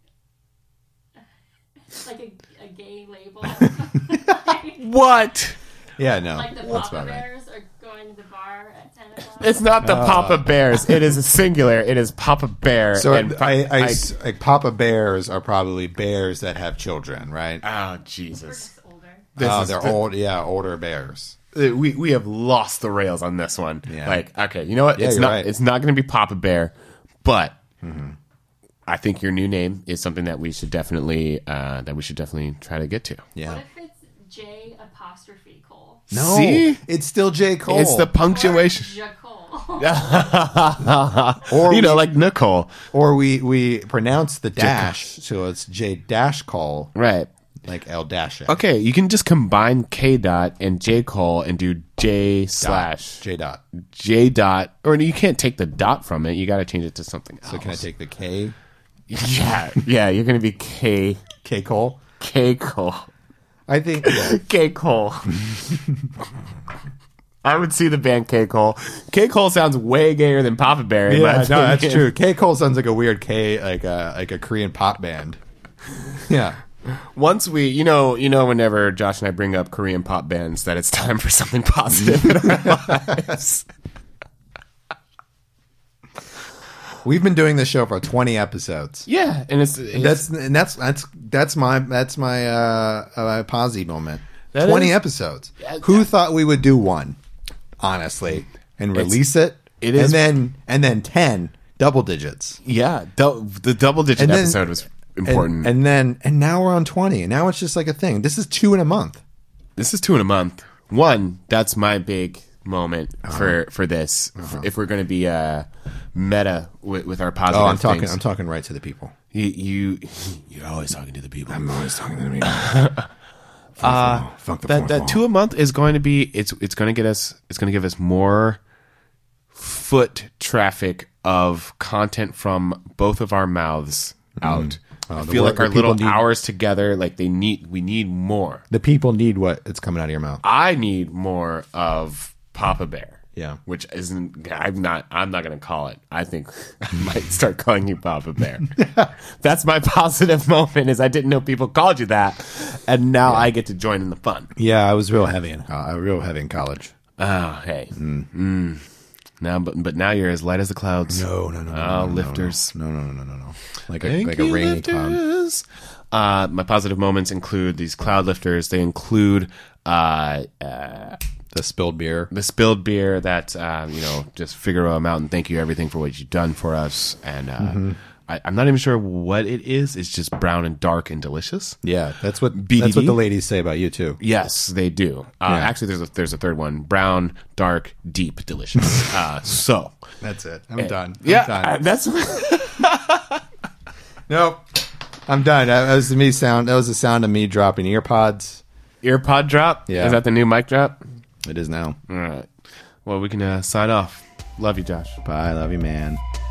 like a, a gay label. like, What? Yeah, no. like the that's Papa about right. Bears are going to the bar at ten o'clock. It's not the Papa Bears. It is a singular. It is Papa Bear. So and I, I, I- s- like Papa Bears are probably bears that have children, right? oh We're Jesus! just older. This oh, is they're the- old. Yeah, older bears. Uh, We we have lost the rails on this one. Yeah. Like, okay, you know what? Yeah, it's you're not. right. It's not going to be Papa Bear, but I think your new name is something that we should definitely uh, that we should definitely try to get to. Yeah. What if it's J apostrophe Cole? No, See? it's still J Cole. It's the Or punctuation. J Cole. Or you know, we- like Nicole, or we we pronounce the dash, so it's J dash Cole, right? like El Dash. Okay, you can just combine K dot and J Cole and do J slash J dot. J dot, or you can't take the dot from it. You got to change it to something else. So can I take the K? Yeah, yeah. You're gonna be K K Cole. K Cole I think. Yeah. K Cole. I would see the band K Cole. K Cole sounds way gayer than Papa Bear. in my Yeah, no, that's opinion. true. K Cole sounds like a weird K, like a like a Korean pop band. Yeah. Once we, you know, you know, whenever Josh and I bring up Korean pop bands, that it's time for something positive in our lives. We've been doing this show for twenty episodes. Yeah, and it's, it's That's and that's that's that's my that's my uh, uh posy moment. That twenty is- episodes. Yeah, Who yeah. thought we would do one? Honestly, and release it. it is- and then and then ten double digits. yeah. dou- the double digit And then- episode was important. And, and then and now we're on twenty. And now it's just like a thing. This is two in a month. This is two in a month. One, that's my big moment Uh-huh. for for this. If we're going to be uh, meta with, with our positive Oh, I'm talking. things. I'm talking right to the people. You, you you're always talking to the people. I'm always talking to the people. uh, that that two a month is going to be it's it's going to get us it's going to give us more foot traffic of content from both of our mouths out. I Oh, the feel wor- like our the people little need- hours together, like they need we need more. The people need what it's coming out of your mouth. I need more of Papa Bear. Yeah. Which isn't I'm not I'm not gonna call it. I think I might start calling you Papa Bear. That's my positive moment is I didn't know people called you that. And now I get to join in the fun. Yeah, I was real heavy in co- I was real heavy in college. Oh, hey. Mm. Now but but now you're as light as the clouds. No, no, no, no, Oh, no, no, lifters. No, no, no, no, no, no. Like a Thank like a you, rainy cloud. lifters. Uh, my positive moments include these cloud lifters. They include uh, uh, The spilled beer. the spilled beer that uh, you know just Figaro Mountain. Thank you everything for what you've done for us. And uh, Mm-hmm. I, I'm not even sure what it is. It's just brown and dark and delicious. Yeah, that's what B D D? that's what the ladies say about you too. Yes, they do. Uh, Yeah. Actually, there's a there's a third one: brown, dark, deep, delicious. uh, so That's it. I'm done. I'm yeah, done. uh, that's Nope. I'm done. That was me sound. That was the sound of me dropping ear pods. earpod drop. Yeah. Is that the new mic drop? It is now. All right. Well, we can uh, sign off. Love you, Josh. Bye. Love you, man.